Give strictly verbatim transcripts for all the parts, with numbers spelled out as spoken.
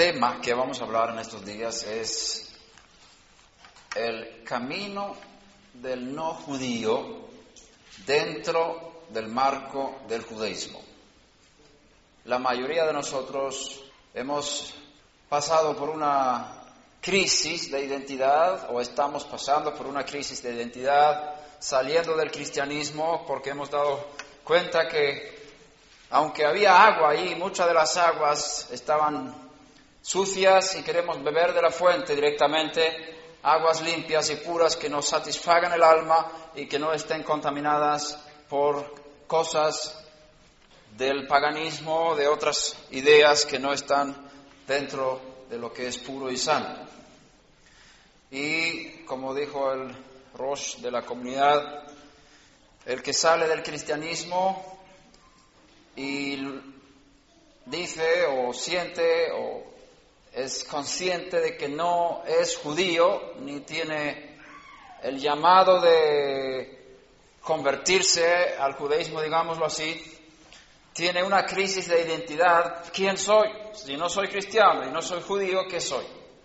tema que vamos a hablar en estos días es el camino del no judío dentro del marco del judaísmo. La mayoría de nosotros hemos pasado por una crisis de identidad o estamos pasando por una crisis de identidad saliendo del cristianismo porque hemos dado cuenta que aunque había agua ahí, muchas de las aguas estaban sucias y queremos beber de la fuente directamente, aguas limpias y puras que nos satisfagan el alma y que no estén contaminadas por cosas del paganismo, de otras ideas que no están dentro de lo que es puro y sano. Y como dijo el Rosh de la comunidad, el que sale del cristianismo y dice o siente o es consciente de que no es judío ni tiene el llamado de convertirse al judaísmo, digámoslo así, tiene una crisis de identidad. ¿Quién soy? Si no soy cristiano y no soy judío, ¿qué soy?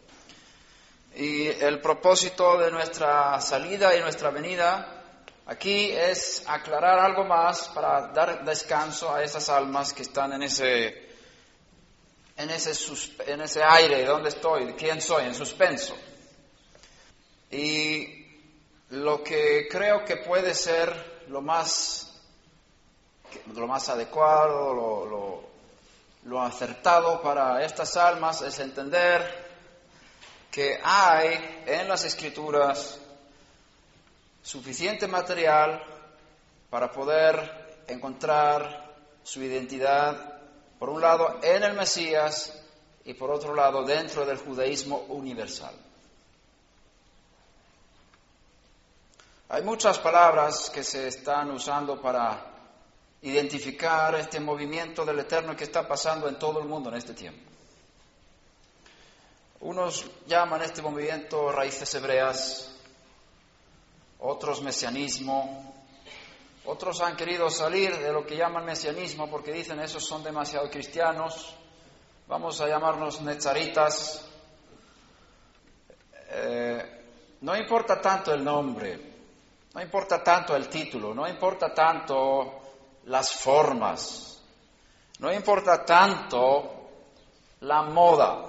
Y el propósito de nuestra salida y nuestra venida aquí es aclarar algo más para dar descanso a esas almas que están en ese, en ese, en ese aire, ¿dónde estoy? ¿Quién soy? En suspenso. Y lo que creo que puede ser lo más, lo más adecuado, lo, lo, lo acertado para estas almas es entender que hay en las Escrituras suficiente material para poder encontrar su identidad, por un lado en el Mesías y por otro lado dentro del judaísmo universal. Hay muchas palabras que se están usando para identificar este movimiento del Eterno que está pasando en todo el mundo en este tiempo. Unos llaman este movimiento raíces hebreas, otros mesianismo, otros han querido salir de lo que llaman mesianismo porque dicen esos son demasiado cristianos, vamos a llamarnos netzaritas. Eh, no importa tanto el nombre, no importa tanto el título, no importa tanto las formas, no importa tanto la moda.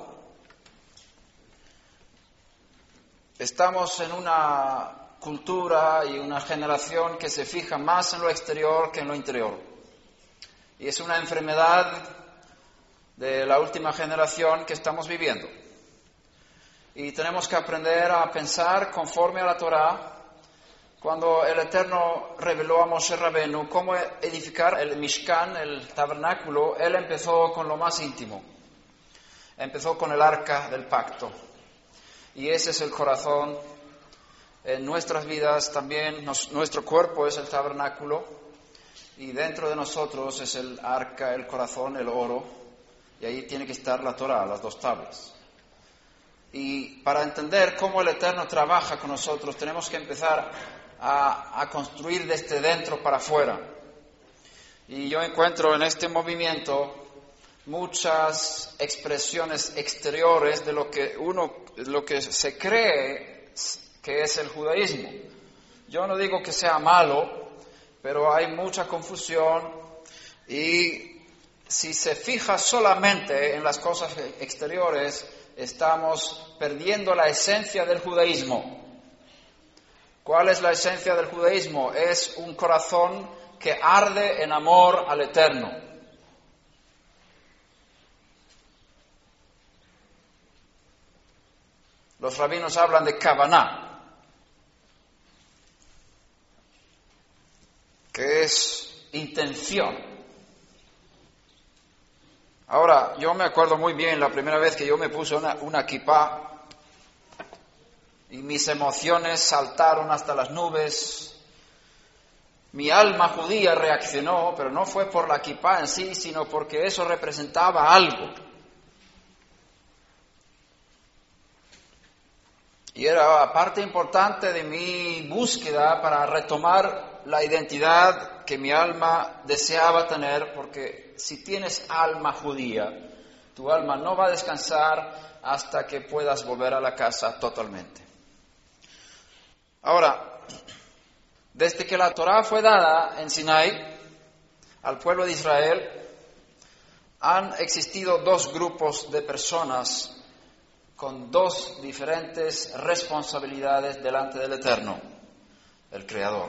Estamos en una cultura y una generación que se fija más en lo exterior que en lo interior. Y es una enfermedad de la última generación que estamos viviendo. Y tenemos que aprender a pensar conforme a la Torá. Cuando el Eterno reveló a Moshe Rabenu cómo edificar el Mishkan, el tabernáculo, él empezó con lo más íntimo. Empezó con el arca del pacto. Y ese es el corazón. En nuestras vidas también, nos, nuestro cuerpo es el tabernáculo y dentro de nosotros es el arca, el corazón, el oro, y ahí tiene que estar la Torá, las dos tablas. Y para entender cómo el Eterno trabaja con nosotros, tenemos que empezar a, a construir desde dentro para afuera. Y yo encuentro en este movimiento muchas expresiones exteriores de lo que uno, lo que se cree que es el judaísmo. Yo no digo que sea malo, pero hay mucha confusión y si se fija solamente en las cosas exteriores, estamos perdiendo la esencia del judaísmo. ¿Cuál es la esencia del judaísmo? Es un corazón que arde en amor al Eterno. Los rabinos hablan de kavaná, que es intención. Ahora, yo me acuerdo muy bien la primera vez que yo me puse una, una kipá y mis emociones saltaron hasta las nubes. Mi alma judía reaccionó, pero no fue por la kipá en sí, sino porque eso representaba algo. Y era parte importante de mi búsqueda para retomar la identidad que mi alma deseaba tener, porque si tienes alma judía, Tu alma no va a descansar hasta que puedas volver a la casa totalmente. Ahora, desde que la Torá fue dada en Sinai al pueblo de Israel, han existido dos grupos de personas con dos diferentes responsabilidades delante del Eterno, el Creador.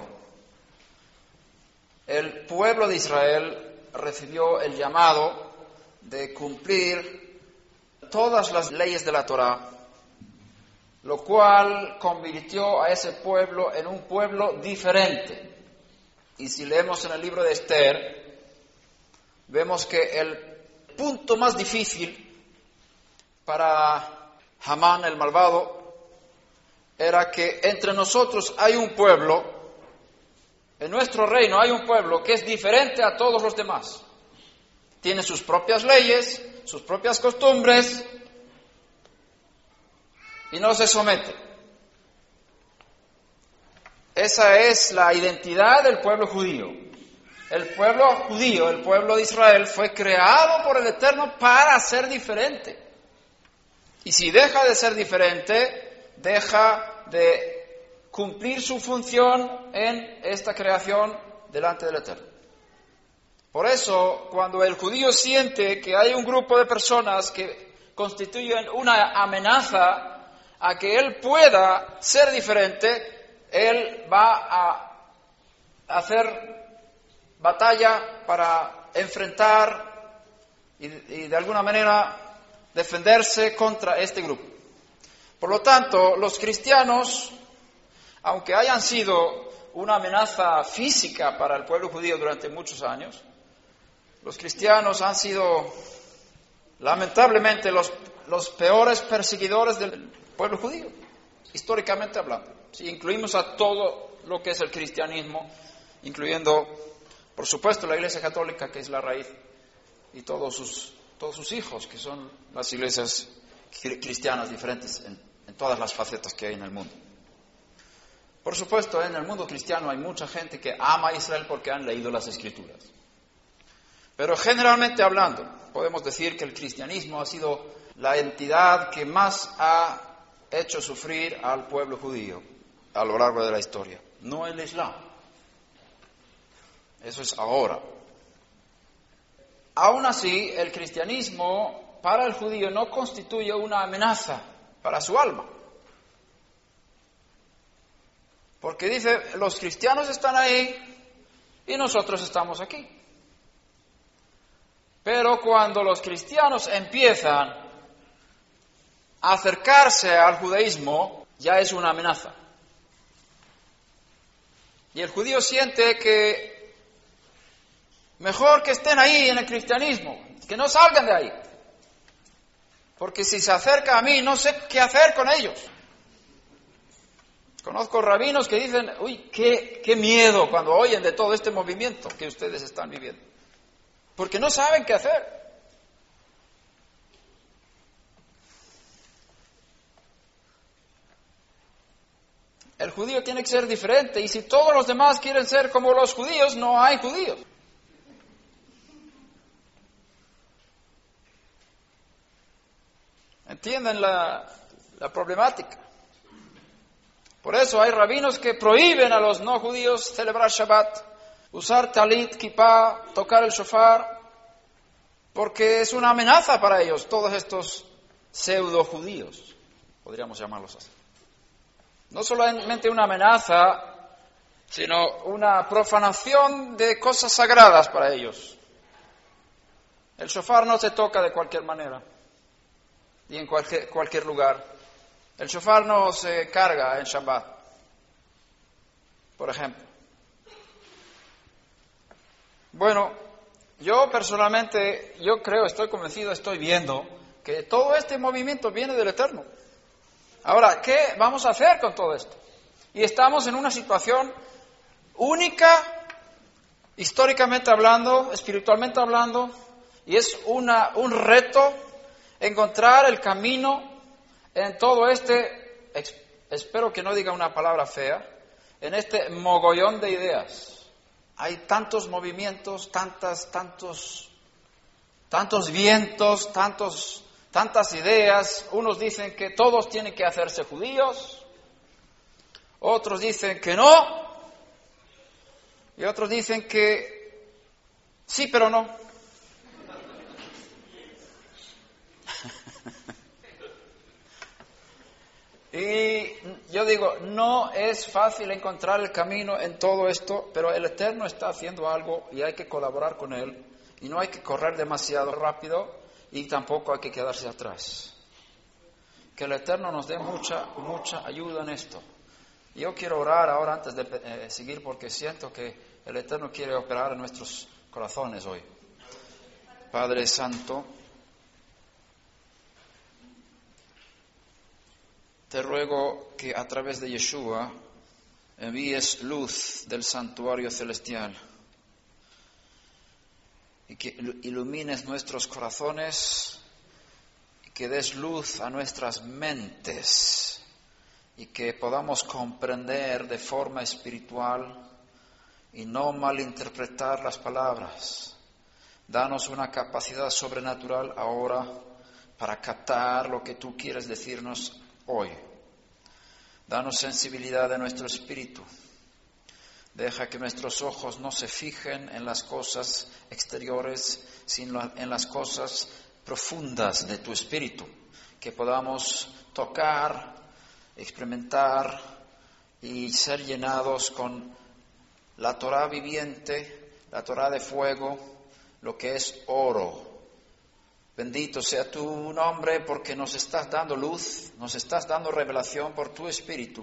El pueblo de Israel recibió el llamado de cumplir todas las leyes de la Torá, lo cual convirtió a ese pueblo en un pueblo diferente. Y si leemos en el libro de Esther, vemos que el punto más difícil para Hamán el malvado era que entre nosotros hay un pueblo, en nuestro reino hay un pueblo que es diferente a todos los demás. Tiene sus propias leyes, sus propias costumbres y no se somete. Esa es la identidad del pueblo judío. El pueblo judío, el pueblo de Israel, fue creado por el Eterno para ser diferente. Y si deja de ser diferente, deja de cumplir su función en esta creación delante del Eterno. Por eso, cuando el judío siente que hay un grupo de personas que constituyen una amenaza a que él pueda ser diferente, él va a hacer batalla para enfrentar y, y de alguna manera defenderse contra este grupo. Por lo tanto, los cristianos, aunque hayan sido una amenaza física para el pueblo judío durante muchos años, los cristianos han sido lamentablemente los, los peores perseguidores del pueblo judío, históricamente hablando. Si incluimos a todo lo que es el cristianismo, incluyendo, por supuesto, la Iglesia Católica, que es la raíz, y todos sus, todos sus hijos, que son las iglesias cristianas diferentes en, en todas las facetas que hay en el mundo. Por supuesto, en el mundo cristiano hay mucha gente que ama a Israel porque han leído las Escrituras. Pero generalmente hablando, podemos decir que el cristianismo ha sido la entidad que más ha hecho sufrir al pueblo judío a lo largo de la historia, no el Islam. Eso es ahora. Aún así, el cristianismo para el judío no constituye una amenaza para su alma. Porque dice, los cristianos están ahí y nosotros estamos aquí. Pero cuando los cristianos empiezan a acercarse al judaísmo, ya es una amenaza. Y el judío siente que mejor que estén ahí en el cristianismo, que no salgan de ahí. Porque si se acerca a mí, no sé qué hacer con ellos. Conozco rabinos que dicen, uy, qué, qué miedo cuando oyen de todo este movimiento que ustedes están viviendo. Porque no saben qué hacer. El judío tiene que ser diferente, y si todos los demás quieren ser como los judíos, no hay judíos. ¿Entienden la, la problemática? Por eso hay rabinos que prohíben a los no judíos celebrar Shabbat, usar talit, kippah, tocar el shofar, porque es una amenaza para ellos, todos estos pseudo judíos, podríamos llamarlos así. No solamente una amenaza, sino una profanación de cosas sagradas para ellos. El shofar no se toca de cualquier manera, y en cualquier, cualquier lugar. El shofar no se carga en Shabbat, por ejemplo. Bueno, yo personalmente, yo creo, estoy convencido, estoy viendo que todo este movimiento viene del Eterno. Ahora, ¿qué vamos a hacer con todo esto? Y estamos en una situación única, históricamente hablando, espiritualmente hablando, y es una, un reto encontrar el camino en todo este, espero que no diga una palabra fea, en este mogollón de ideas. Hay tantos movimientos, tantas, tantos tantos vientos, tantos, tantas ideas. Unos dicen que todos tienen que hacerse judíos, otros dicen que no, y otros dicen que sí, pero no. Y yo digo, no es fácil encontrar el camino en todo esto, pero el Eterno está haciendo algo y hay que colaborar con Él. Y no hay que correr demasiado rápido y tampoco hay que quedarse atrás. Que el Eterno nos dé mucha, mucha ayuda en esto. Yo quiero orar ahora antes de eh, seguir porque siento que el Eterno quiere operar en nuestros corazones hoy. Padre Santo, te ruego que a través de Yeshua envíes luz del santuario celestial y que ilumines nuestros corazones y que des luz a nuestras mentes y que podamos comprender de forma espiritual y no malinterpretar las palabras. Danos una capacidad sobrenatural ahora para captar lo que tú quieres decirnos hoy. Danos sensibilidad de nuestro espíritu. Deja que nuestros ojos no se fijen en las cosas exteriores, sino en las cosas profundas de tu espíritu. Que podamos tocar, experimentar y ser llenados con la Torah viviente, la Torah de fuego, lo que es oro. Bendito sea tu nombre porque nos estás dando luz, nos estás dando revelación por tu Espíritu.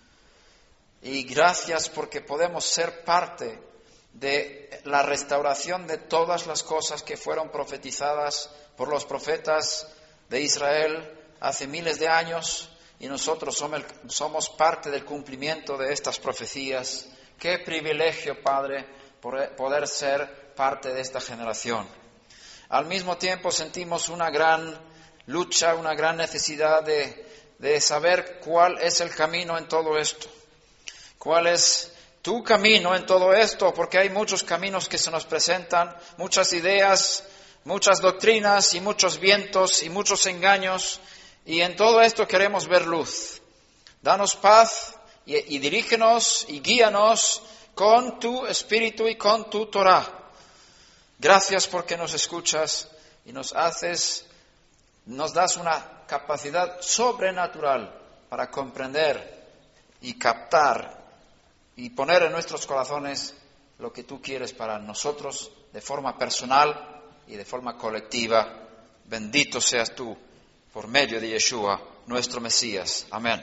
Y gracias porque podemos ser parte de la restauración de todas las cosas que fueron profetizadas por los profetas de Israel hace miles de años y nosotros somos, somos parte del cumplimiento de estas profecías. Qué privilegio, Padre, poder ser parte de esta generación. Al mismo tiempo sentimos una gran lucha, una gran necesidad de, de saber cuál es el camino en todo esto. ¿Cuál es tu camino en todo esto? Porque hay muchos caminos que se nos presentan, muchas ideas, muchas doctrinas y muchos vientos y muchos engaños. Y en todo esto queremos ver luz. Danos paz y, y dirígenos y guíanos con tu Espíritu y con tu Torah. Gracias porque nos escuchas y nos haces, nos das una capacidad sobrenatural para comprender y captar y poner en nuestros corazones lo que tú quieres para nosotros de forma personal y de forma colectiva. Bendito seas tú por medio de Yeshua, nuestro Mesías. Amén.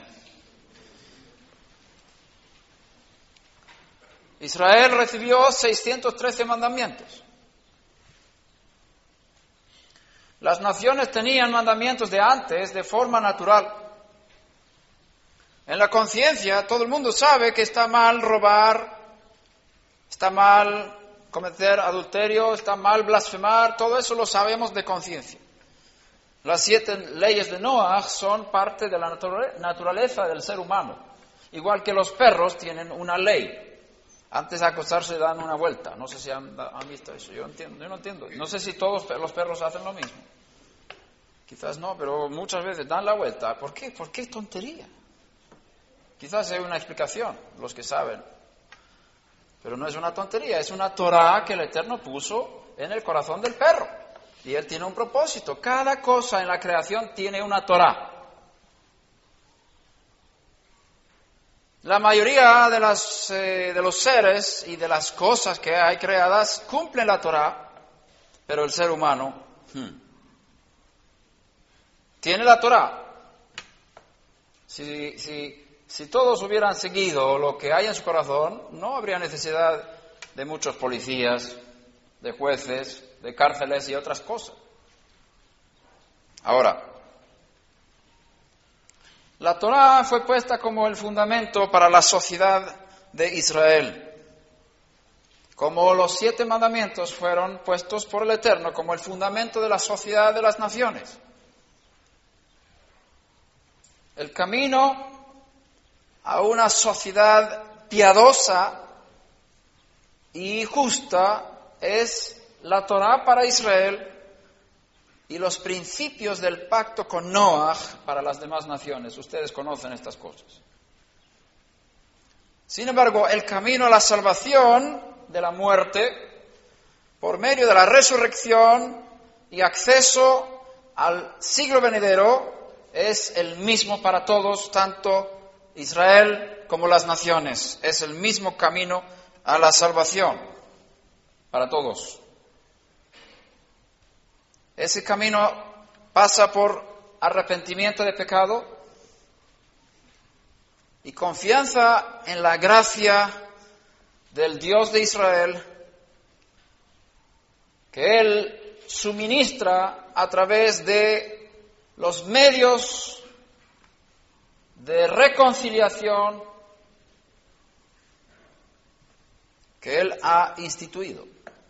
Israel recibió seiscientos trece mandamientos. Las naciones tenían mandamientos de antes de forma natural. En la conciencia todo el mundo sabe que está mal robar, está mal cometer adulterio, está mal blasfemar, todo eso lo sabemos de conciencia. Las siete leyes de Noah son parte de la naturaleza del ser humano, igual que los perros tienen una ley. Antes de acostarse dan una vuelta. No sé si han, han visto eso. Yo, entiendo, yo no entiendo. No sé si todos los perros hacen lo mismo. Quizás no, pero muchas veces dan la vuelta. ¿Por qué? ¿Por qué tontería? Quizás hay una explicación, los que saben. Pero no es una tontería, es una Torah que el Eterno puso en el corazón del perro. Y Él tiene un propósito. Cada cosa en la creación tiene una Torah. La mayoría de, las, eh, de los seres y de las cosas que hay creadas cumplen la Torah, pero el ser humano hmm, tiene la Torah. Si, si, si todos hubieran seguido lo que hay en su corazón, no habría necesidad de muchos policías, de jueces, de cárceles y otras cosas. Ahora, la Torah fue puesta como el fundamento para la sociedad de Israel, como los siete mandamientos fueron puestos por el Eterno como el fundamento de la sociedad de las naciones. El camino a una sociedad piadosa y justa es la Torah para Israel, y los principios del pacto con Noaj para las demás naciones. Ustedes conocen estas cosas. Sin embargo, el camino a la salvación de la muerte, por medio de la resurrección y acceso al siglo venidero, es el mismo para todos, tanto Israel como las naciones. Es el mismo camino a la salvación para todos. Ese camino pasa por arrepentimiento de pecado y confianza en la gracia del Dios de Israel, que Él suministra a través de los medios de reconciliación que Él ha instituido.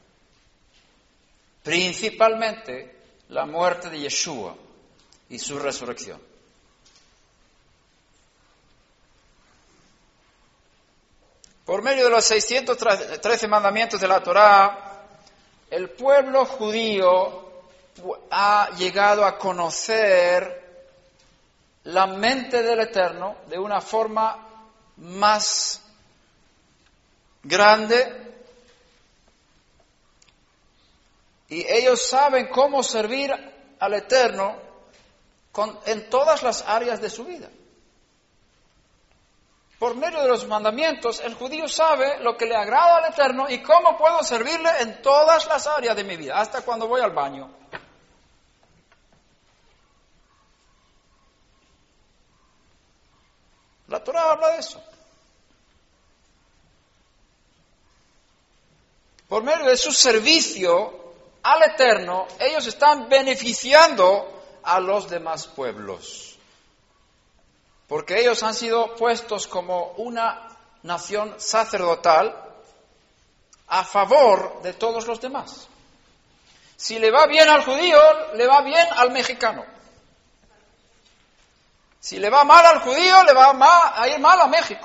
Principalmente la muerte de Yeshua y su resurrección. Por medio de los seiscientos trece mandamientos de la Torá, el pueblo judío ha llegado a conocer la mente del Eterno de una forma más grande, y ellos saben cómo servir al Eterno con, en todas las áreas de su vida. Por medio de los mandamientos, el judío sabe lo que le agrada al Eterno y cómo puedo servirle en todas las áreas de mi vida, hasta cuando voy al baño. La Torá habla de eso. Por medio de su servicio al Eterno, ellos están beneficiando a los demás pueblos, porque ellos han sido puestos como una nación sacerdotal a favor de todos los demás. Si le va bien al judío, le va bien al mexicano. Si le va mal al judío, le va a ir mal a México.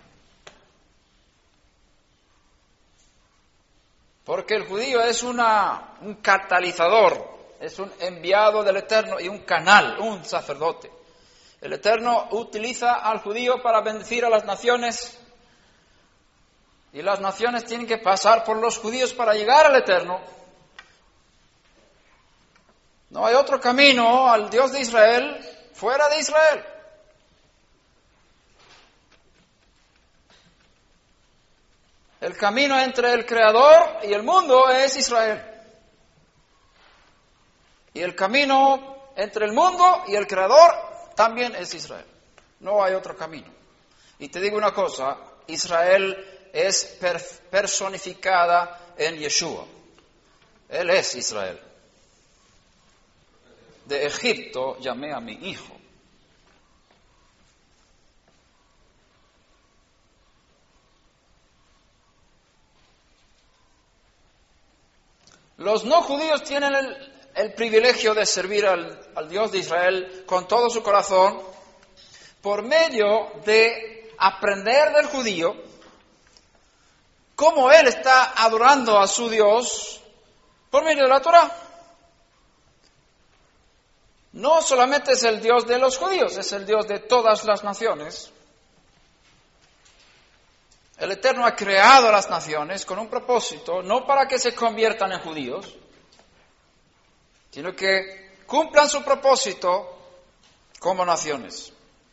Porque el judío es una, un catalizador, es un enviado del Eterno y un canal, un sacerdote. El Eterno utiliza al judío para bendecir a las naciones, y las naciones tienen que pasar por los judíos para llegar al Eterno. No hay otro camino al Dios de Israel fuera de Israel. El camino entre el Creador y el mundo es Israel. Y el camino entre el mundo y el Creador también es Israel. No hay otro camino. Y te digo una cosa, Israel es per- personificada en Yeshua. Él es Israel. De Egipto llamé a mi hijo. Los no judíos tienen el, el privilegio de servir al, al Dios de Israel con todo su corazón por medio de aprender del judío cómo él está adorando a su Dios por medio de la Torá. No solamente es el Dios de los judíos, es el Dios de todas las naciones. El Eterno ha creado a las naciones con un propósito, no para que se conviertan en judíos, sino que cumplan su propósito como naciones.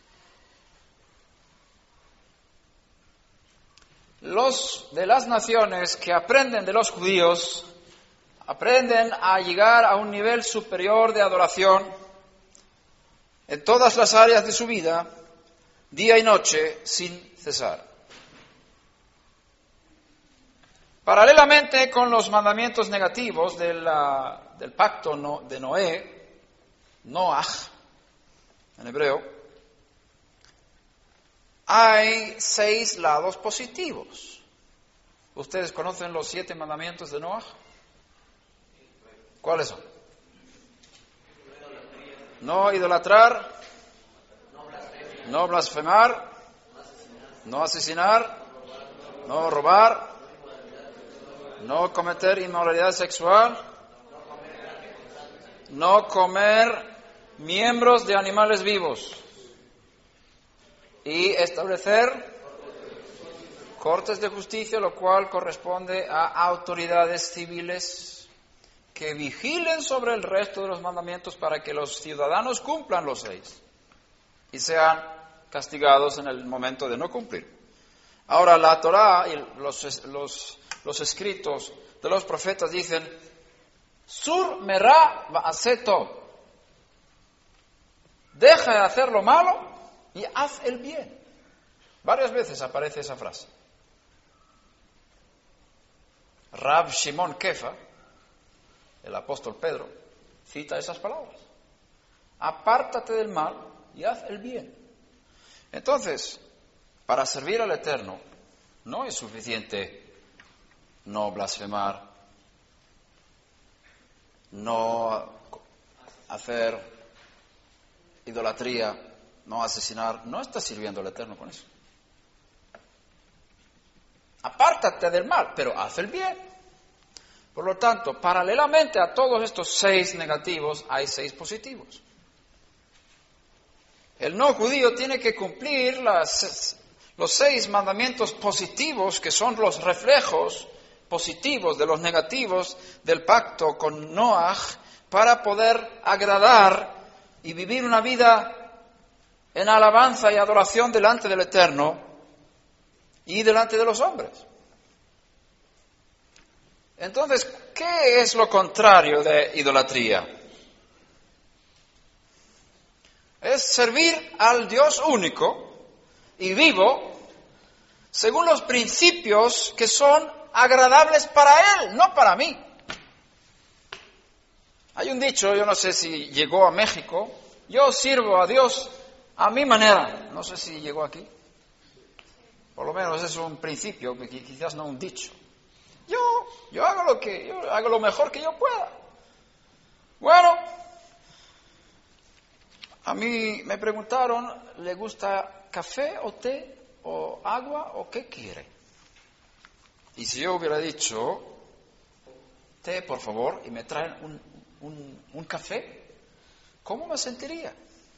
Los de las naciones que aprenden de los judíos, aprenden a llegar a un nivel superior de adoración en todas las áreas de su vida, día y noche, sin cesar. Paralelamente con los mandamientos negativos de la, del pacto no, de Noé, Noaj, en hebreo, hay seis lados positivos. ¿Ustedes conocen los siete mandamientos de Noaj? ¿Cuáles son? No idolatrar, no blasfemar, no asesinar, no robar, no cometer inmoralidad sexual, no comer miembros de animales vivos y establecer cortes de justicia, lo cual corresponde a autoridades civiles que vigilen sobre el resto de los mandamientos para que los ciudadanos cumplan los seis y sean castigados en el momento de no cumplir. Ahora, la Torá y los, los, los escritos de los profetas dicen, Sur merá va'aseto, deja de hacer lo malo y haz el bien. Varias veces aparece esa frase. Rab Shimon Kefa, el apóstol Pedro, cita esas palabras. Apártate del mal y haz el bien. Entonces, para servir al Eterno no es suficiente no blasfemar, no hacer idolatría, no asesinar. No estás sirviendo al Eterno con eso. Apártate del mal, pero haz el bien. Por lo tanto, paralelamente a todos estos seis negativos, hay seis positivos. El no judío tiene que cumplir las, los seis mandamientos positivos, que son los reflejos positivos de los negativos del pacto con Noaj, para poder agradar y vivir una vida en alabanza y adoración delante del Eterno y delante de los hombres. Entonces, ¿qué es lo contrario de idolatría? Es servir al Dios único y vivo según los principios que son agradables para Él, no para mí. Hay un dicho, yo no sé si llegó a México, yo sirvo a Dios a mi manera. No sé si llegó aquí. Por lo menos es un principio, quizás no un dicho. Yo, yo hago lo que, yo hago lo mejor que yo pueda. Bueno, a mí me preguntaron, ¿le gusta café o té o agua o qué quiere? Y si yo hubiera dicho, té, por favor, y me traen un, un, un café, ¿cómo me sentiría?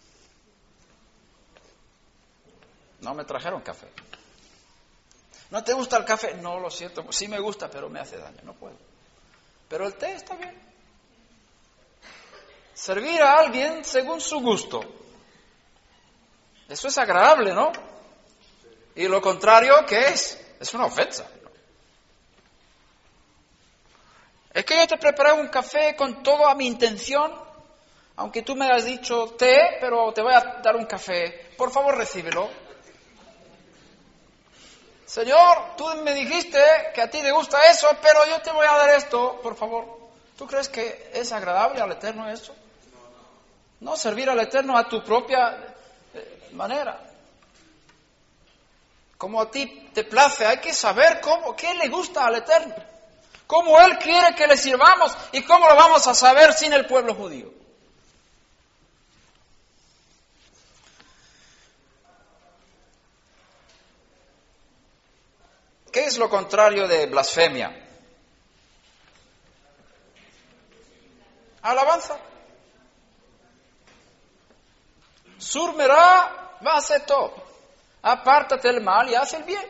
No me trajeron café. ¿No te gusta el café? No, lo siento, sí me gusta, pero me hace daño, no puedo. Pero el té está bien. Servir a alguien según su gusto. Eso es agradable, ¿no? Y lo contrario, ¿qué es? Es una ofensa. Es que yo te preparé un café con toda mi intención, aunque tú me has dicho té, pero te voy a dar un café. Por favor, recíbelo. Señor, tú me dijiste que a ti te gusta eso, pero yo te voy a dar esto, por favor. ¿Tú crees que es agradable al Eterno eso? No, servir al Eterno a tu propia eh, manera. Como a ti te place, hay que saber cómo, qué le gusta al Eterno. Cómo Él quiere que le sirvamos y cómo lo vamos a saber sin el pueblo judío. ¿Qué es lo contrario de blasfemia? Alabanza. Surmerá vaseto. Apártate del mal y haz el bien.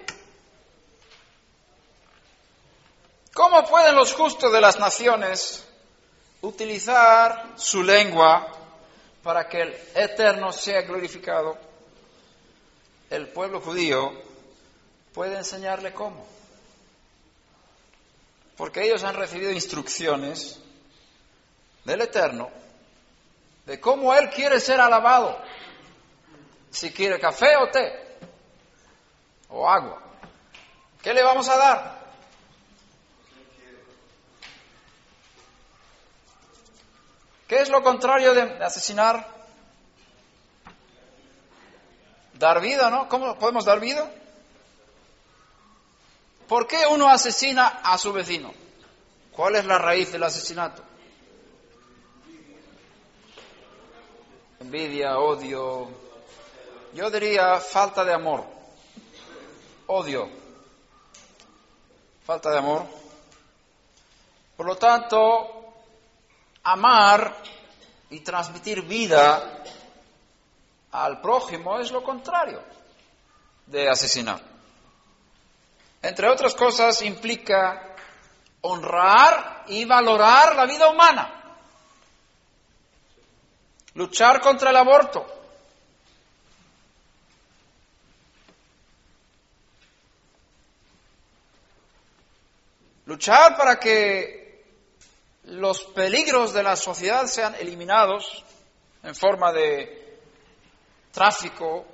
¿Cómo pueden los justos de las naciones utilizar su lengua para que el Eterno sea glorificado? El pueblo judío puede enseñarle cómo. Porque ellos han recibido instrucciones del Eterno de cómo Él quiere ser alabado. Si quiere café o té o agua, ¿qué le vamos a dar? ¿Qué es lo contrario de asesinar? Dar vida, ¿no? ¿Cómo podemos dar vida? ¿Por qué uno asesina a su vecino? ¿Cuál es la raíz del asesinato? Envidia, odio. Yo diría falta de amor. Odio. Falta de amor. Por lo tanto, amar y transmitir vida al prójimo es lo contrario de asesinar. Entre otras cosas, implica honrar y valorar la vida humana, luchar contra el aborto, luchar para que los peligros de la sociedad sean eliminados en forma de tráfico,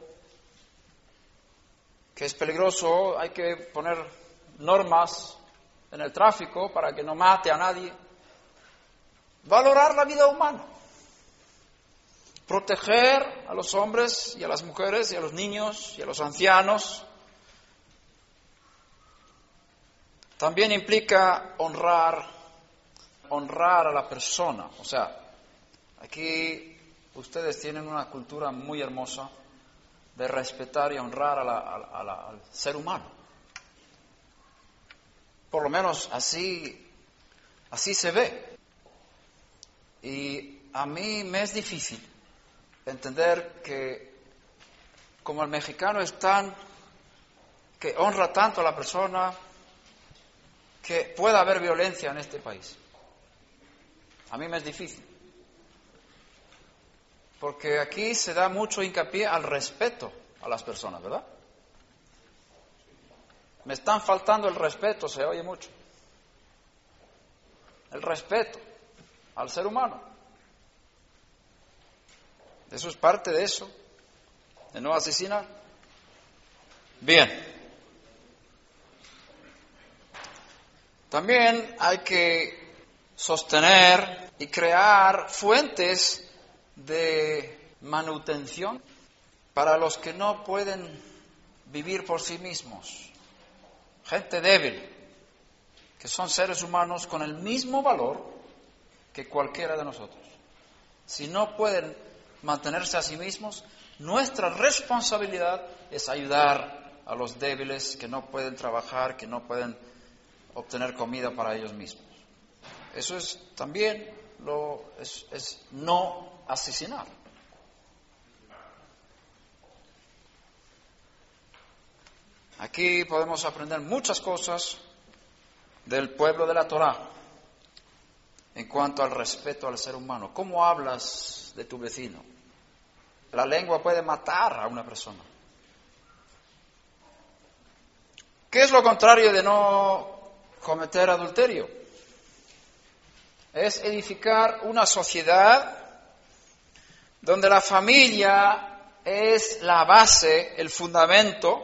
que es peligroso. Hay que poner normas en el tráfico para que no mate a nadie. Valorar la vida humana. Proteger a los hombres y a las mujeres y a los niños y a los ancianos. También implica honrar, honrar a la persona. O sea, aquí ustedes tienen una cultura muy hermosa de respetar y honrar a la, a la, al ser humano. Por lo menos así, así se ve. Y a mí me es difícil entender que como el mexicano es tan, que honra tanto a la persona, que pueda haber violencia en este país. A mí me es difícil. Porque aquí se da mucho hincapié al respeto a las personas, ¿verdad? Me están faltando el respeto, se oye mucho. El respeto al ser humano. Eso es parte de eso, de no asesinar. Bien. También hay que sostener y crear fuentes de manutención para los que no pueden vivir por sí mismos. Gente débil, que son seres humanos con el mismo valor que cualquiera de nosotros. Si no pueden mantenerse a sí mismos, nuestra responsabilidad es ayudar a los débiles que no pueden trabajar, que no pueden obtener comida para ellos mismos. Eso es también lo es, es no asesinar. Aquí podemos aprender muchas cosas del pueblo de la Torá en cuanto al respeto al ser humano. ¿Cómo hablas de tu vecino? La lengua puede matar a una persona. ¿Qué es lo contrario de no cometer adulterio? Es edificar una sociedad donde la familia es la base, el fundamento,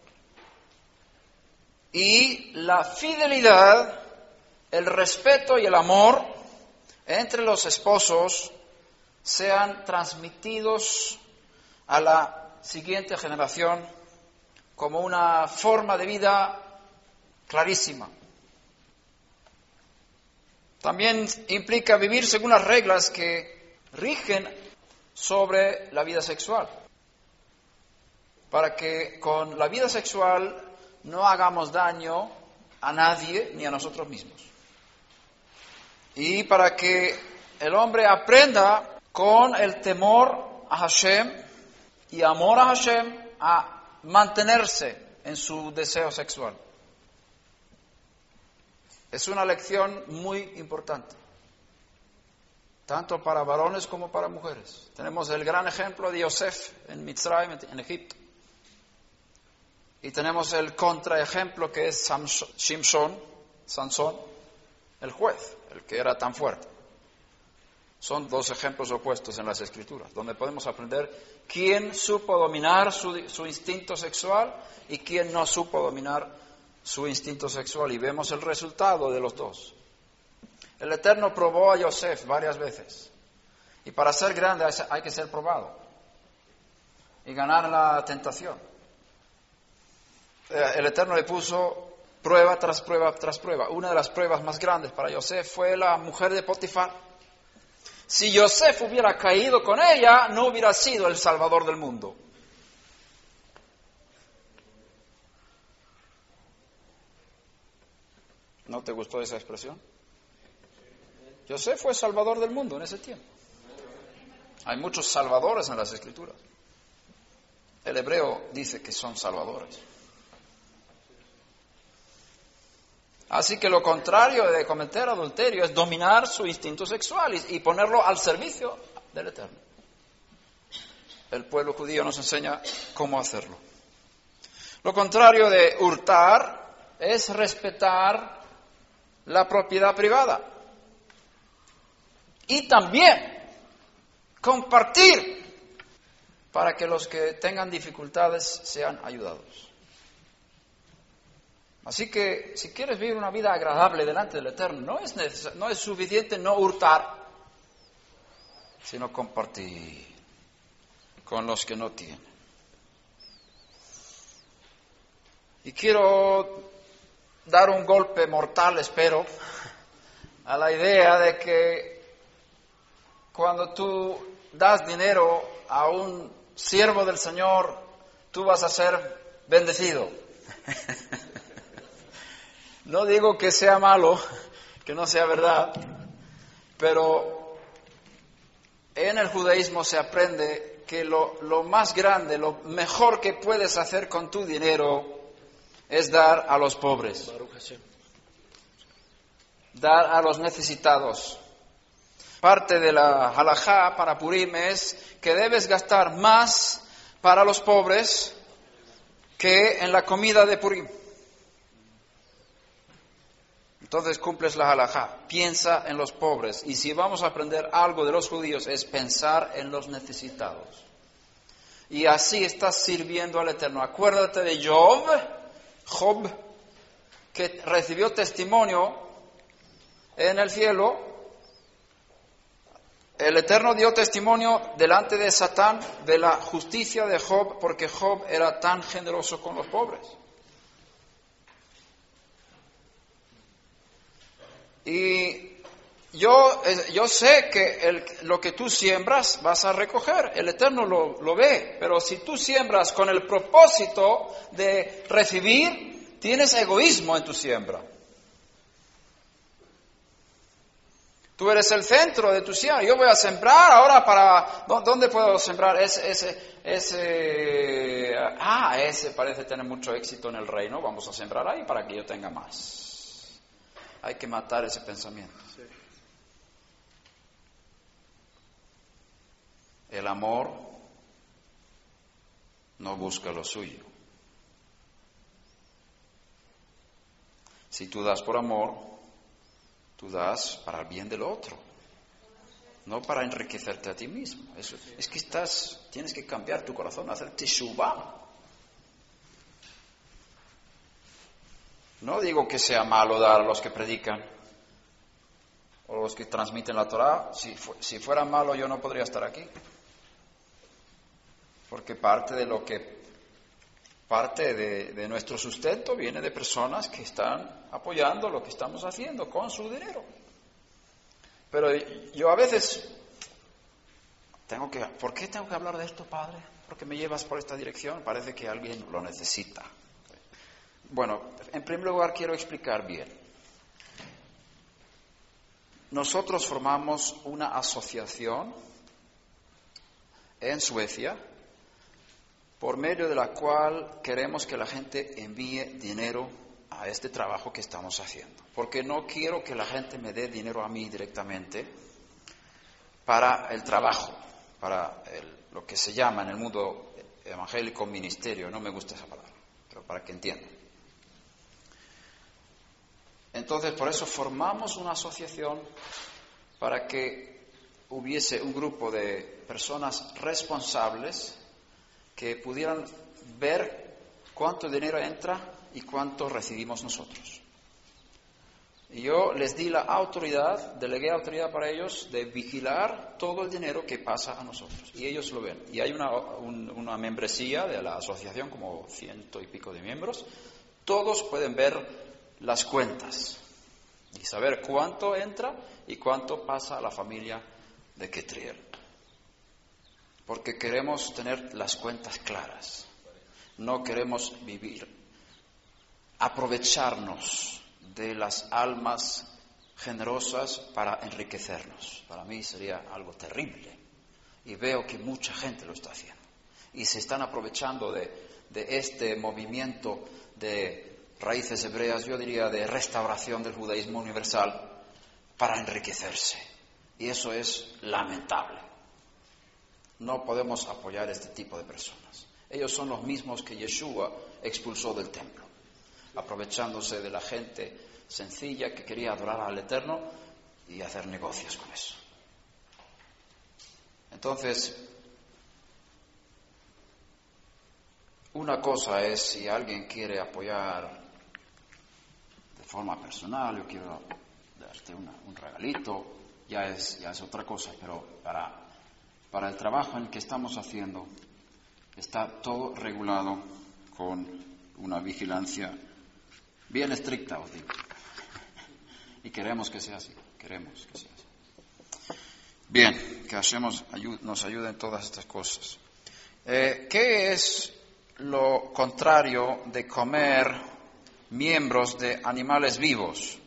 y la fidelidad, el respeto y el amor entre los esposos sean transmitidos a la siguiente generación como una forma de vida clarísima. También implica vivir según las reglas que rigen sobre la vida sexual, para que con la vida sexual no hagamos daño a nadie ni a nosotros mismos. Y para que el hombre aprenda con el temor a Hashem y amor a Hashem a mantenerse en su deseo sexual. Es una lección muy importante, tanto para varones como para mujeres. Tenemos el gran ejemplo de Yosef en Mitzrayim, en Egipto. Y tenemos el contraejemplo que es Shimshon, Sansón, el juez, el que era tan fuerte. Son dos ejemplos opuestos en las Escrituras, donde podemos aprender quién supo dominar su, su instinto sexual y quién no supo dominar su instinto sexual. Y vemos el resultado de los dos. El Eterno probó a Yosef varias veces. Y para ser grande hay que ser probado y ganar la tentación. El Eterno le puso prueba tras prueba tras prueba. Una de las pruebas más grandes para Yosef fue la mujer de Potifar. Si Yosef hubiera caído con ella, no hubiera sido el Salvador del mundo. ¿No te gustó esa expresión? Yosef fue Salvador del mundo en ese tiempo. Hay muchos salvadores en las Escrituras. El hebreo dice que son salvadores. Así que lo contrario de cometer adulterio es dominar su instinto sexual y, y ponerlo al servicio del Eterno. El pueblo judío nos enseña cómo hacerlo. Lo contrario de hurtar es respetar la propiedad privada. Y también compartir para que los que tengan dificultades sean ayudados. Así que si quieres vivir una vida agradable delante del Eterno, no es neces- no es suficiente no hurtar, sino compartir con los que no tienen. Y quiero dar un golpe mortal, espero, a la idea de que cuando tú das dinero a un siervo del Señor, tú vas a ser bendecido. No digo que sea malo, que no sea verdad, pero en el judaísmo se aprende que lo, lo más grande, lo mejor que puedes hacer con tu dinero es dar a los pobres, dar a los necesitados. Parte de la halajá para Purim es que debes gastar más para los pobres que en la comida de Purim. Entonces cumples la halajá, piensa en los pobres. Y si vamos a aprender algo de los judíos es pensar en los necesitados. Y así estás sirviendo al Eterno. Acuérdate de Job, Job, que recibió testimonio en el cielo. El Eterno dio testimonio delante de Satán de la justicia de Job, porque Job era tan generoso con los pobres. Y yo, yo sé que el, lo que tú siembras vas a recoger, el Eterno lo, lo ve, pero si tú siembras con el propósito de recibir, tienes egoísmo en tu siembra. Tú eres el centro de tu siembra. Yo voy a sembrar ahora para... ¿Dónde puedo sembrar? Ese, ese, ese, ah, ese parece tener mucho éxito en el reino. Vamos a sembrar ahí para que yo tenga más. Hay que matar ese pensamiento. El amor no busca lo suyo. Si tú das por amor, tú das para el bien del otro, no para enriquecerte a ti mismo. Eso, es que estás, tienes que cambiar tu corazón, hacer teshuvah. No digo que sea malo dar a los que predican o los que transmiten la Torah. Si, fu- si fuera malo yo no podría estar aquí. Porque parte de lo que parte de, de nuestro sustento viene de personas que están apoyando lo que estamos haciendo con su dinero. Pero yo a veces tengo que, ¿por qué tengo que hablar de esto, Padre? ¿Por qué me llevas por esta dirección? Parece que alguien lo necesita. Bueno, en primer lugar quiero explicar bien. Nosotros formamos una asociación en Suecia por medio de la cual queremos que la gente envíe dinero a este trabajo que estamos haciendo. Porque no quiero que la gente me dé dinero a mí directamente para el trabajo, para el, lo que se llama en el mundo evangélico ministerio. No me gusta esa palabra, pero para que entiendan. Entonces, por eso formamos una asociación para que hubiese un grupo de personas responsables que pudieran ver cuánto dinero entra y cuánto recibimos nosotros. Y yo les di la autoridad, delegué autoridad para ellos de vigilar todo el dinero que pasa a nosotros. Y ellos lo ven. Y hay una, un, una membresía de la asociación, como ciento y pico de miembros. Todos pueden ver las cuentas y saber cuánto entra y cuánto pasa a la familia de Ketriel. Porque queremos tener las cuentas claras. No queremos vivir, aprovecharnos de las almas generosas para enriquecernos. Para mí sería algo terrible. Y veo que mucha gente lo está haciendo. Y se están aprovechando de, de este movimiento de raíces hebreas, yo diría de restauración del judaísmo universal, para enriquecerse. Y eso es lamentable. No podemos apoyar este tipo de personas. Ellos son los mismos que Yeshua expulsó del templo, aprovechándose de la gente sencilla que quería adorar al Eterno y hacer negocios con eso. Entonces, una cosa es si alguien quiere apoyar de forma personal, yo quiero darte una, un regalito, ya es, ya es otra cosa, pero para, para el trabajo en el que estamos haciendo está todo regulado con una vigilancia bien estricta, os digo. Y queremos que sea así, queremos que sea así. Bien, que hacemos, nos ayuden todas estas cosas. Eh, ¿Qué es lo contrario de comer miembros de animales vivos?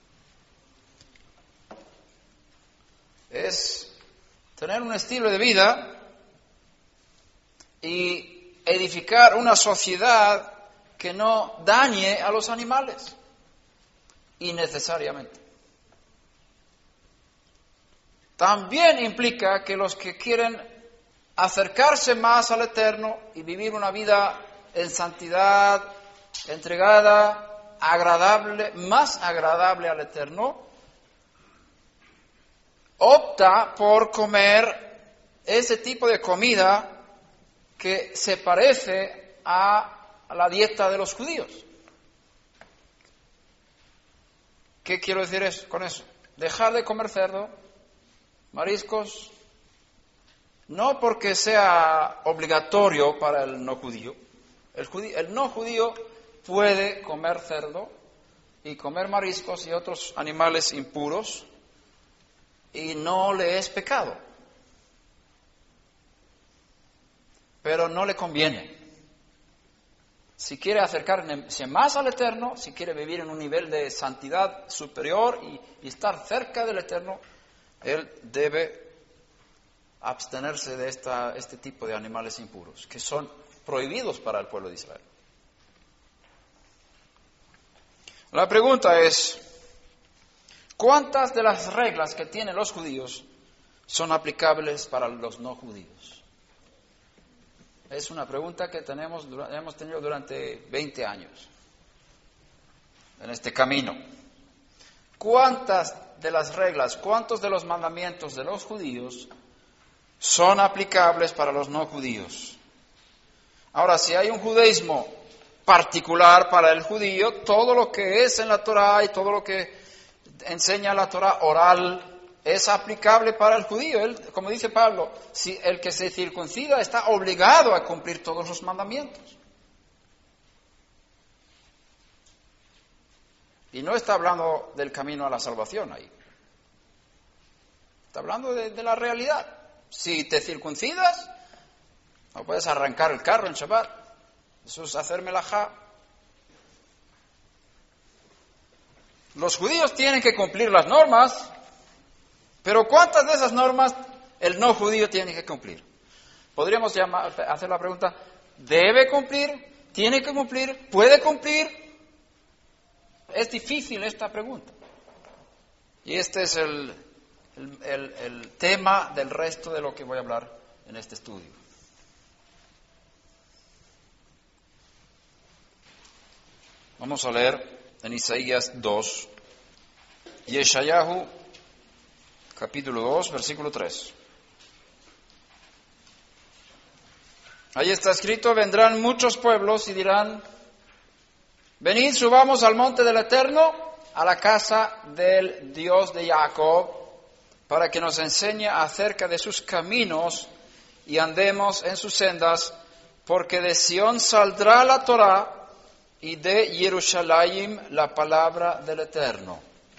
Es tener un estilo de vida y edificar una sociedad que no dañe a los animales innecesariamente. También implica que los que quieren acercarse más al Eterno y vivir una vida en santidad, entregada, agradable, más agradable al Eterno, opta por comer ese tipo de comida que se parece a la dieta de los judíos. ¿Qué quiero decir eso, con eso? Dejar de comer cerdo, mariscos, no porque sea obligatorio para el no judío. El, judío, el no judío puede comer cerdo y comer mariscos y otros animales impuros y no le es pecado. Pero no le conviene. Si quiere acercarse más al Eterno, si quiere vivir en un nivel de santidad superior y, y estar cerca del Eterno, él debe abstenerse de esta, este tipo de animales impuros, que son prohibidos para el pueblo de Israel. La pregunta es, ¿cuántas de las reglas que tienen los judíos son aplicables para los no judíos? Es una pregunta que tenemos, hemos tenido durante veinte años en este camino. ¿Cuántas de las reglas, cuántos de los mandamientos de los judíos son aplicables para los no judíos? Ahora, si hay un judaísmo particular para el judío, todo lo que es en la Torá y todo lo que enseña la Torá oral es aplicable para el judío. Él, como dice Pablo, si el que se circuncida está obligado a cumplir todos los mandamientos. Y no está hablando del camino a la salvación ahí. Está hablando de, de la realidad. Si te circuncidas, no puedes arrancar el carro en Shabbat. Eso es hacer melajá. Los judíos tienen que cumplir las normas, pero ¿cuántas de esas normas el no judío tiene que cumplir? Podríamos llamar, hacer la pregunta, ¿debe cumplir? ¿Tiene que cumplir? ¿Puede cumplir? Es difícil esta pregunta. Y este es el, el, el, el tema del resto de lo que voy a hablar en este estudio. Vamos a leer en Isaías dos, Yeshayahu, capítulo dos, versículo tres. Ahí está escrito, vendrán muchos pueblos y dirán, venid, subamos al monte del Eterno, a la casa del Dios de Jacob, para que nos enseñe acerca de sus caminos y andemos en sus sendas, porque de Sión saldrá la Torá y de Jerusalén la palabra del Eterno.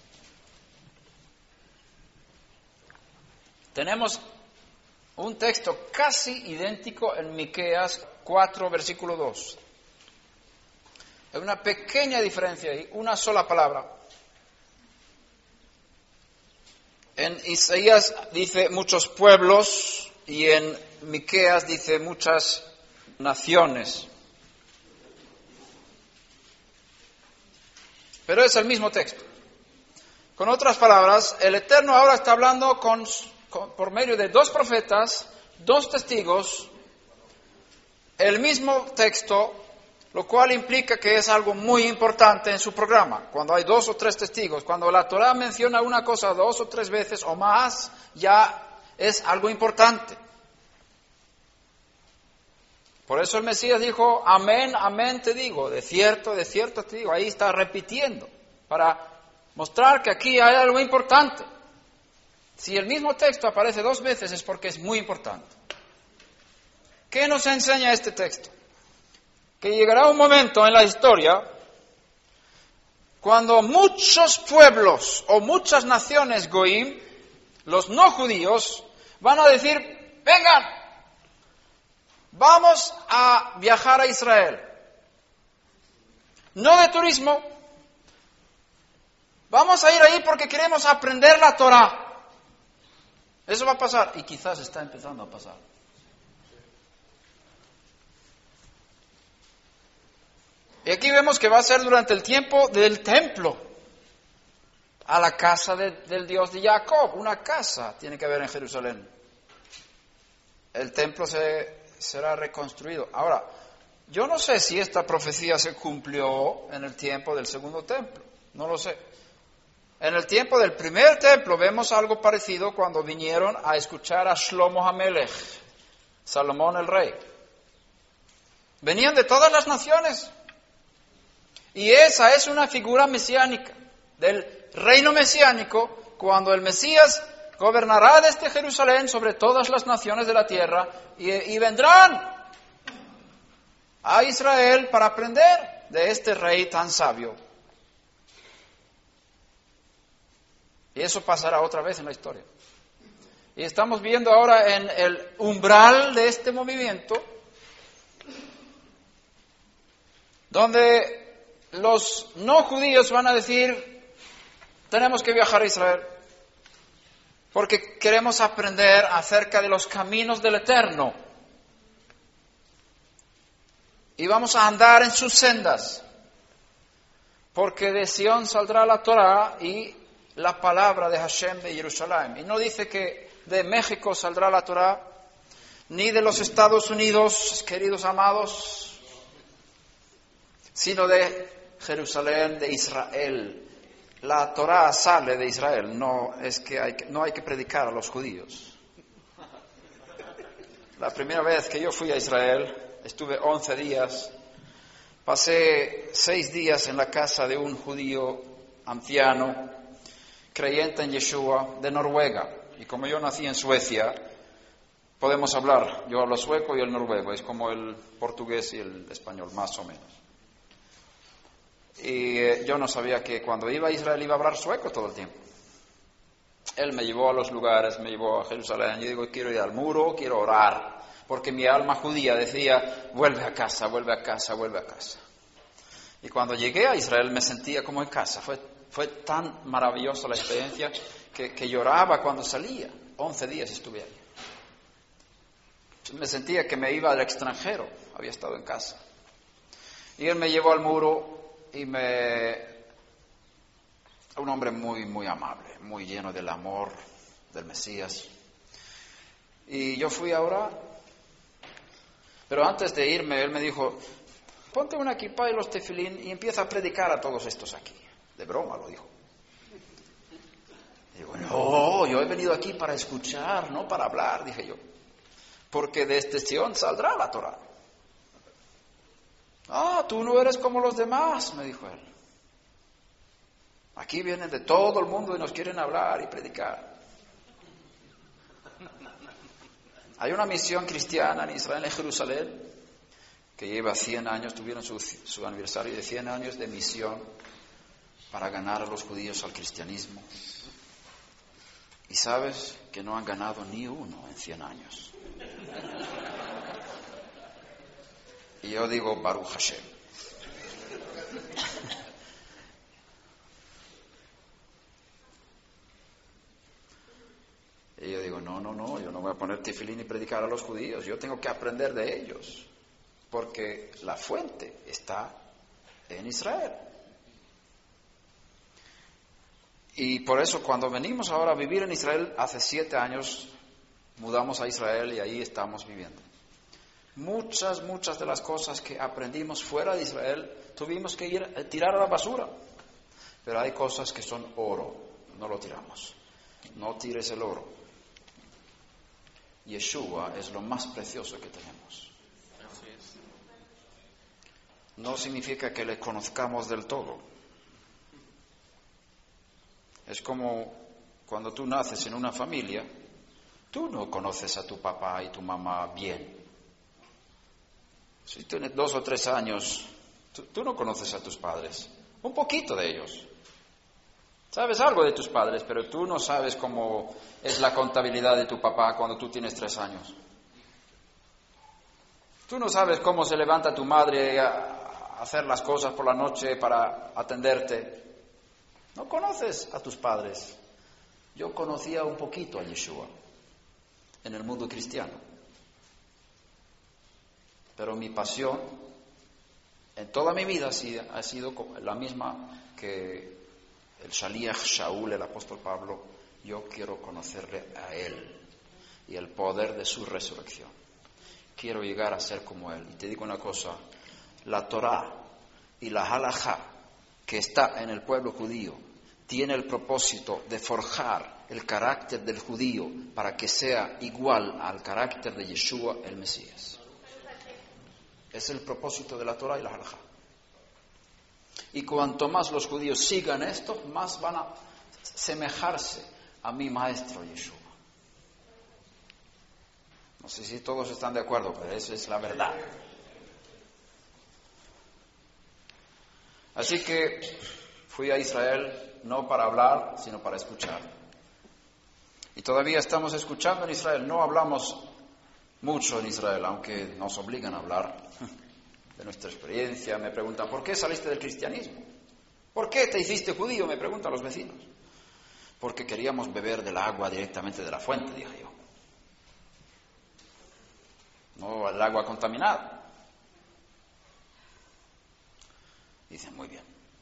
Tenemos un texto casi idéntico en Miqueas cuatro, versículo dos. Hay una pequeña diferencia ahí, una sola palabra. En Isaías dice muchos pueblos, y en Miqueas dice muchas naciones. Pero es el mismo texto. Con otras palabras, el Eterno ahora está hablando con, con, por medio de dos profetas, dos testigos, el mismo texto, lo cual implica que es algo muy importante en su programa. Cuando hay dos o tres testigos, cuando la Torá menciona una cosa dos o tres veces o más, ya es algo importante. Por eso el Mesías dijo, amén, amén te digo, de cierto, de cierto te digo. Ahí está repitiendo, para mostrar que aquí hay algo importante. Si el mismo texto aparece dos veces es porque es muy importante. ¿Qué nos enseña este texto? Que llegará un momento en la historia cuando muchos pueblos o muchas naciones goim, los no judíos, van a decir, vengan, vamos a viajar a Israel. No de turismo, vamos a ir ahí porque queremos aprender la Torá. Eso va a pasar y quizás está empezando a pasar. Y aquí vemos que va a ser durante el tiempo del templo, a la casa de, del Dios de Jacob. Una casa tiene que haber en Jerusalén. El templo se, será reconstruido. Ahora, yo no sé si esta profecía se cumplió en el tiempo del segundo templo. No lo sé. En el tiempo del primer templo vemos algo parecido cuando vinieron a escuchar a Shlomo HaMelech, Salomón el rey. Venían de todas las naciones. Y esa es una figura mesiánica, del reino mesiánico, cuando el Mesías gobernará desde Jerusalén sobre todas las naciones de la tierra y, y vendrán a Israel para aprender de este rey tan sabio. Y eso pasará otra vez en la historia. Y estamos viendo ahora en el umbral de este movimiento, donde los no judíos van a decir, tenemos que viajar a Israel, porque queremos aprender acerca de los caminos del Eterno. Y vamos a andar en sus sendas, porque de Sion saldrá la Torá y la palabra de Hashem de Jerusalén. Y no dice que de México saldrá la Torá, ni de los Estados Unidos, queridos amados, sino de Jerusalén, de Israel. La Torá sale de Israel, no es que hay que, no hay que predicar a los judíos. La primera vez que yo fui a Israel, estuve once días, pasé seis días en la casa de un judío anciano, creyente en Yeshua, de Noruega. Y como yo nací en Suecia, podemos hablar, yo hablo sueco y el noruego, es como el portugués y el español, más o menos. Y eh, yo no sabía que cuando iba a Israel iba a hablar sueco todo el tiempo. Él me llevó a los lugares, me llevó a Jerusalén. Yo digo, quiero ir al muro, quiero orar, porque mi alma judía decía, vuelve a casa, vuelve a casa, vuelve a casa. Y cuando llegué a Israel me sentía como en casa. Fue, fue tan maravillosa la experiencia que, que lloraba cuando salía. Once días estuve ahí. Me sentía que me iba al extranjero, había estado en casa. Y él me llevó al muro. Y me... un hombre muy, muy amable, muy lleno del amor del Mesías. Y yo fui a orar. Pero antes de irme, él me dijo, ponte una kippah y los tefilín y empieza a predicar a todos estos aquí. De broma lo dijo. Y digo, no, yo he venido aquí para escuchar, no para hablar, dije yo. Porque de este Sion saldrá la Torá. Ah, tú no eres como los demás, me dijo él. Aquí vienen de todo el mundo y nos quieren hablar y predicar. Hay una misión cristiana en Israel, en Jerusalén, que lleva cien años, tuvieron su, su aniversario de cien años de misión para ganar a los judíos al cristianismo. Y sabes que no han ganado ni uno en cien años. Y yo digo, Baruch Hashem. Y yo digo, no, no, no, yo no voy a a poner tefilín y predicar a los judíos. Yo tengo que aprender de ellos, porque la fuente está en Israel. Y por eso cuando venimos ahora a vivir en Israel, hace siete años mudamos a Israel y ahí estamos viviendo. Muchas, muchas de las cosas que aprendimos fuera de Israel tuvimos que ir a tirar a la basura. Pero hay cosas que son oro, no lo tiramos. No tires el oro. Yeshua es lo más precioso que tenemos. No significa que le conozcamos del todo. Es como cuando tú naces en una familia, tú no conoces a tu papá y tu mamá bien. Si tienes dos o tres años, tú, tú no conoces a tus padres, un poquito de ellos. Sabes algo de tus padres, pero tú no sabes cómo es la contabilidad de tu papá cuando tú tienes tres años. Tú no sabes cómo se levanta tu madre a hacer las cosas por la noche para atenderte. No conoces a tus padres. Yo conocía un poquito a Yeshua en el mundo cristiano. Pero mi pasión en toda mi vida ha sido la misma que el Shaliach Shaul, el apóstol Pablo. Yo quiero conocerle a él y el poder de su resurrección. Quiero llegar a ser como él. Y te digo una cosa, la Torá y la halajá que está en el pueblo judío tiene el propósito de forjar el carácter del judío para que sea igual al carácter de Yeshua el Mesías. Es el propósito de la Torá y la halajá. Y cuanto más los judíos sigan esto, más van a semejarse a mi maestro Yeshua. No sé si todos están de acuerdo, pero esa es la verdad. Así que fui a Israel no para hablar, sino para escuchar. Y todavía estamos escuchando en Israel. No hablamos mucho en Israel, aunque nos obligan a hablar de nuestra experiencia. Me preguntan, ¿por qué saliste del cristianismo? ¿Por qué te hiciste judío? Me preguntan los vecinos. Porque queríamos beber del agua directamente de la fuente, dije yo. No el agua contaminada. Dicen, muy bien.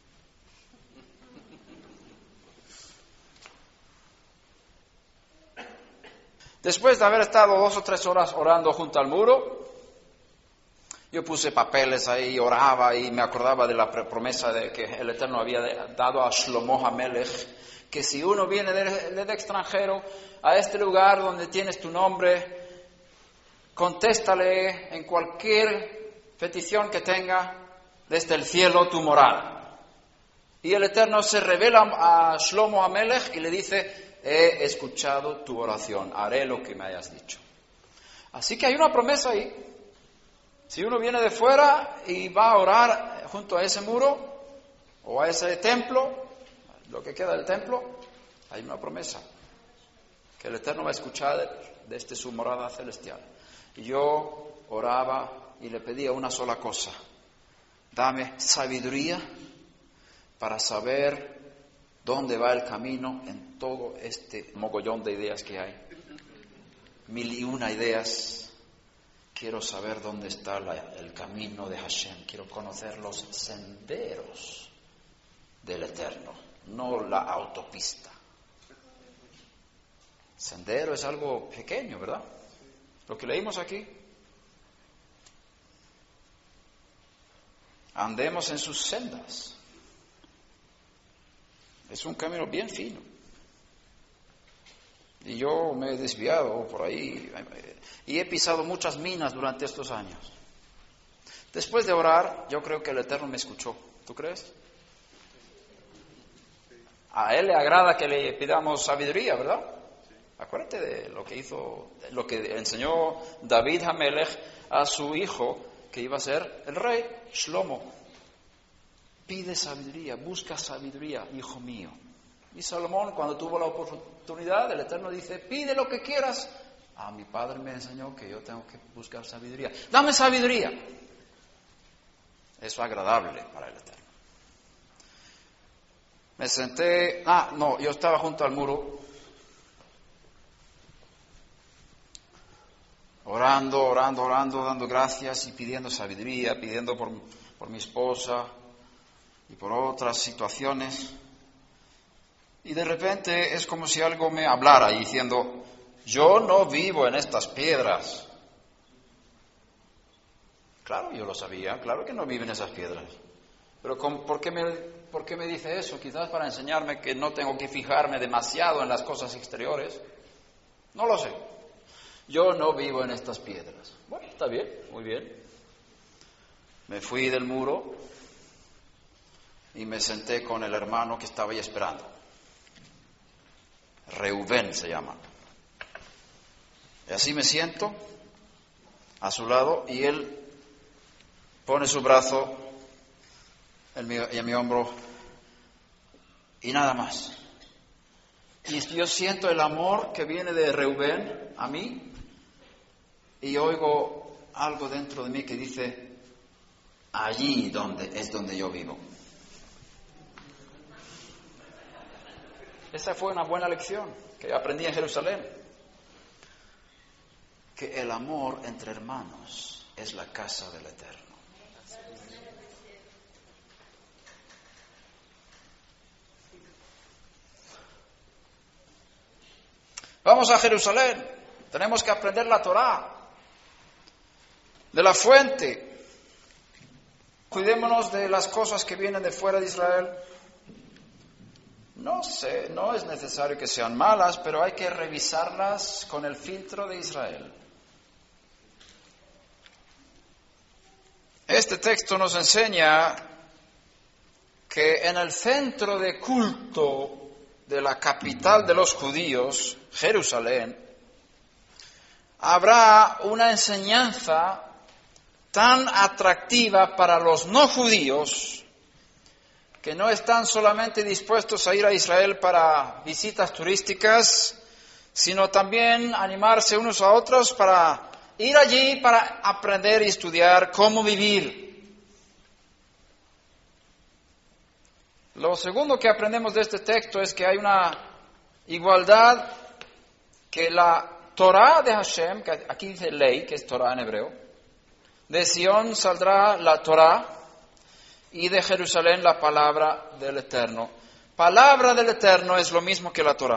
Después de haber estado dos o tres horas orando junto al muro, yo puse papeles ahí, oraba y me acordaba de la promesa de que el Eterno había dado a Shlomo HaMelech, que si uno viene de, de extranjero a este lugar donde tienes tu nombre, contéstale en cualquier petición que tenga desde el cielo tu morada. Y el Eterno se revela a Shlomo HaMelech y le dice, he escuchado tu oración, haré lo que me hayas dicho. Así que hay una promesa ahí. Si uno viene de fuera y va a orar junto a ese muro o a ese templo, lo que queda del templo, hay una promesa que el Eterno va a escuchar desde su morada celestial. Y yo oraba y le pedía una sola cosa: dame sabiduría para saber dónde va el camino en todo este mogollón de ideas que hay. Mil y una ideas. Quiero saber dónde está la, el camino de Hashem. Quiero conocer los senderos del Eterno, no la autopista. Sendero es algo pequeño, ¿verdad? Lo que leímos aquí. Andemos en sus sendas. Es un camino bien fino. Y yo me he desviado por ahí y he pisado muchas minas durante estos años. Después de orar, yo creo que el Eterno me escuchó. ¿Tú crees? A Él le agrada que le pidamos sabiduría, ¿verdad? Acuérdate de lo que hizo, lo que enseñó David HaMelech a su hijo, que iba a ser el rey, Shlomo. Pide sabiduría, busca sabiduría, hijo mío. Y Salomón, cuando tuvo la oportunidad, el Eterno dice, pide lo que quieras. Ah, mi padre me enseñó que yo tengo que buscar sabiduría. Dame sabiduría. Es agradable para el Eterno. Me senté, ah, no, yo estaba junto al muro. orando, orando, orando, dando gracias y pidiendo sabiduría, pidiendo por, por mi esposa y por otras situaciones. Y de repente es como si algo me hablara diciendo, yo no vivo en estas piedras. Claro, yo lo sabía, claro que no vivo en esas piedras. Pero ¿por qué me, por qué me dice eso? Quizás para enseñarme que no tengo que fijarme demasiado en las cosas exteriores. No lo sé. Yo no vivo en estas piedras. Bueno, está bien, muy bien. Me fui del muro y me senté con el hermano que estaba ahí esperando. Reubén se llama. Y así me siento a su lado y él pone su brazo en mi, en mi hombro y nada más. Y yo siento el amor que viene de Reubén a mí y oigo algo dentro de mí que dice, allí donde es donde yo vivo. Esa fue una buena lección que aprendí en Jerusalén. Que el amor entre hermanos es la casa del Eterno. Vamos a Jerusalén. Tenemos que aprender la Torá. De la fuente. Cuidémonos de las cosas que vienen de fuera de Israel. No sé, no es necesario que sean malas, pero hay que revisarlas con el filtro de Israel. Este texto nos enseña que en el centro de culto de la capital de los judíos, Jerusalén, habrá una enseñanza tan atractiva para los no judíos que no están solamente dispuestos a ir a Israel para visitas turísticas, sino también animarse unos a otros para ir allí para aprender y estudiar cómo vivir. Lo segundo que aprendemos de este texto es que hay una igualdad, que la Torá de Hashem, que aquí dice ley, que es Torá en hebreo, de Sion saldrá la Torá, y de Jerusalén la palabra del Eterno. Palabra del Eterno es lo mismo que la Torá.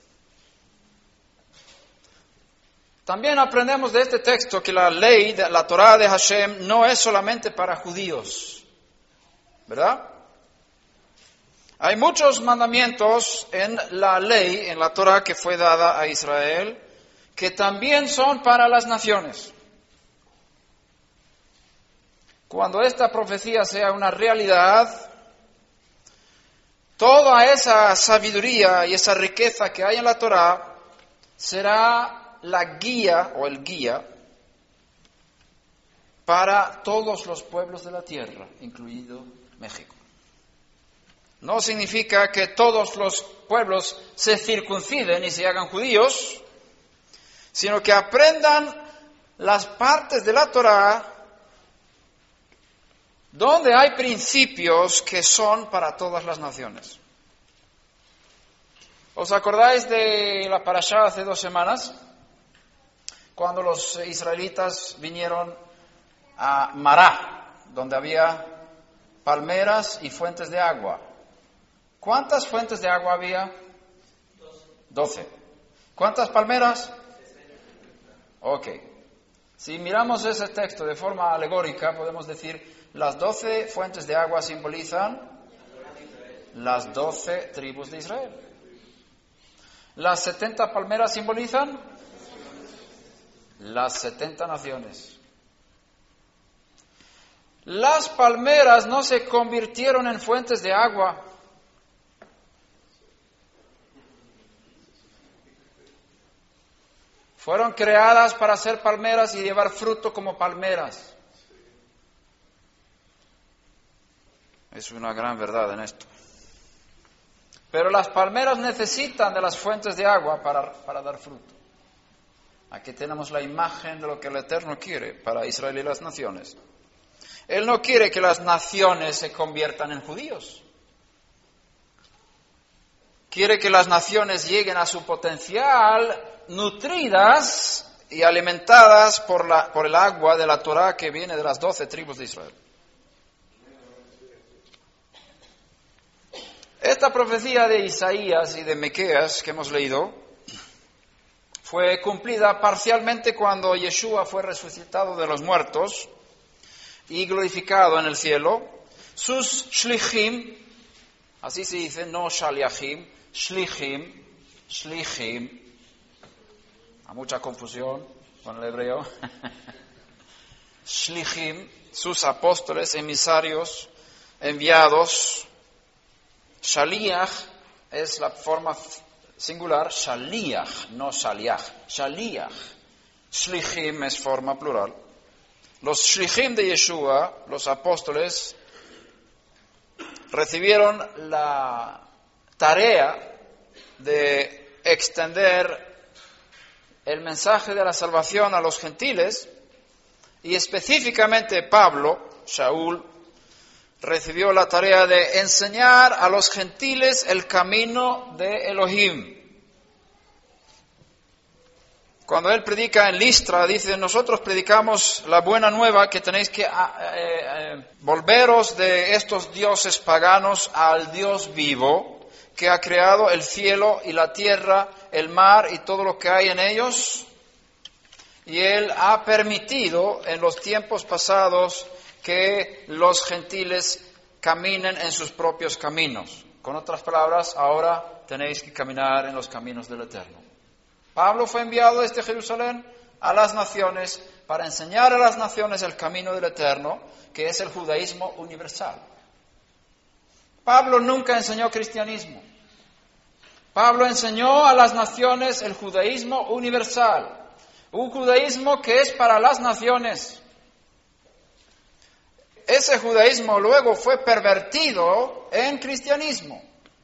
También aprendemos de este texto que la ley, la Torá de Hashem, no es solamente para judíos, ¿verdad? Hay muchos mandamientos en la ley, en la Torá que fue dada a Israel, que también son para las naciones. Cuando esta profecía sea una realidad, toda esa sabiduría y esa riqueza que hay en la Torá será la guía o el guía para todos los pueblos de la tierra, incluido México. No significa que todos los pueblos se circunciden y se hagan judíos, sino que aprendan las partes de la Torá donde hay principios que son para todas las naciones. ¿Os acordáis de la parashá hace dos semanas? Cuando los israelitas vinieron a Mará, donde había palmeras y fuentes de agua. ¿Cuántas fuentes de agua había? Doce. ¿Cuántas palmeras? Ok. Si miramos ese texto de forma alegórica, podemos decir, las doce fuentes de agua simbolizan las doce tribus de Israel. Las setenta palmeras simbolizan las setenta naciones. Las palmeras no se convirtieron en fuentes de agua. Fueron creadas para ser palmeras y llevar fruto como palmeras. Es una gran verdad en esto. Pero las palmeras necesitan de las fuentes de agua para, para dar fruto. Aquí tenemos la imagen de lo que el Eterno quiere para Israel y las naciones. Él no quiere que las naciones se conviertan en judíos. Quiere que las naciones lleguen a su potencial nutridas y alimentadas por, la, por el agua de la Torá que viene de las doce tribus de Israel. Esta profecía de Isaías y de Miqueas que hemos leído fue cumplida parcialmente cuando Yeshua fue resucitado de los muertos y glorificado en el cielo. Sus shlichim, así se dice, no shaliachim, shlichim, shlichim, hay mucha confusión con el hebreo, shlichim, sus apóstoles, emisarios, enviados. Shaliach es la forma singular, shaliach, no shaliach, shaliach. Shlichim es forma plural. Los shlichim de Yeshua, los apóstoles, recibieron la tarea de extender el mensaje de la salvación a los gentiles, y específicamente Pablo, Shaul, recibió la tarea de enseñar a los gentiles el camino de Elohim. Cuando él predica en Listra, dice, nosotros predicamos la buena nueva que tenéis que eh, eh, volveros de estos dioses paganos al Dios vivo, que ha creado el cielo y la tierra, el mar y todo lo que hay en ellos. Y él ha permitido en los tiempos pasados que los gentiles caminen en sus propios caminos. Con otras palabras, ahora tenéis que caminar en los caminos del Eterno. Pablo fue enviado desde Jerusalén a las naciones para enseñar a las naciones el camino del Eterno, que es el judaísmo universal. Pablo nunca enseñó cristianismo. Pablo enseñó a las naciones el judaísmo universal, un judaísmo que es para las naciones. Ese judaísmo luego fue pervertido en cristianismo.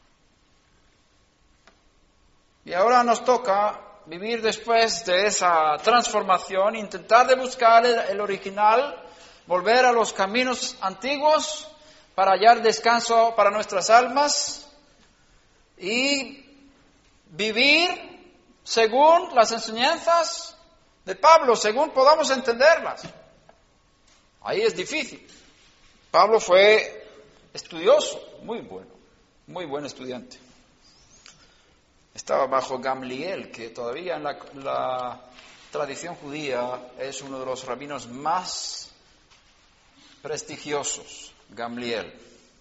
Y ahora nos toca vivir después de esa transformación, intentar de buscar el, el original, volver a los caminos antiguos para hallar descanso para nuestras almas y vivir según las enseñanzas de Pablo, según podamos entenderlas. Ahí es difícil. Pablo fue estudioso, muy bueno, muy buen estudiante. Estaba bajo Gamliel, que todavía en la, la tradición judía es uno de los rabinos más prestigiosos, Gamliel.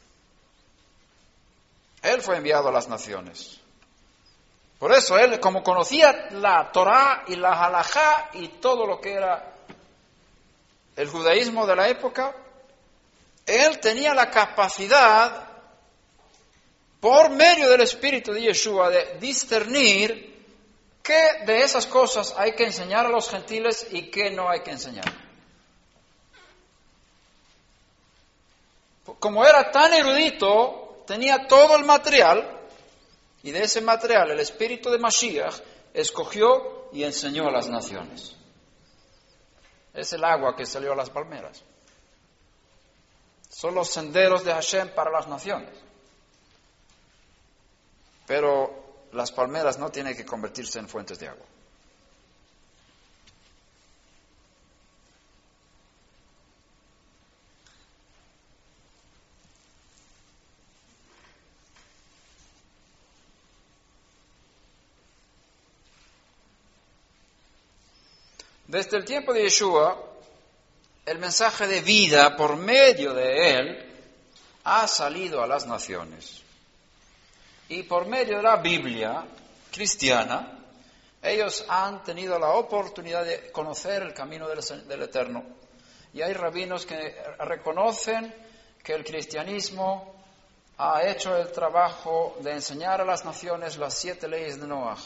Él fue enviado a las naciones. Por eso él, como conocía la Torá y la halajá y todo lo que era el judaísmo de la época, él tenía la capacidad, por medio del Espíritu de Yeshua, de discernir qué de esas cosas hay que enseñar a los gentiles y qué no hay que enseñar. Como era tan erudito, tenía todo el material, y de ese material el Espíritu de Mashiach escogió y enseñó a las naciones. Es el agua que salió a las palmeras. Son los senderos de Hashem para las naciones. Pero las palmeras no tienen que convertirse en fuentes de agua. Desde el tiempo de Yeshua, el mensaje de vida por medio de él ha salido a las naciones. Y por medio de la Biblia cristiana, ellos han tenido la oportunidad de conocer el camino del, del Eterno. Y hay rabinos que reconocen que el cristianismo ha hecho el trabajo de enseñar a las naciones las siete leyes de Noaj.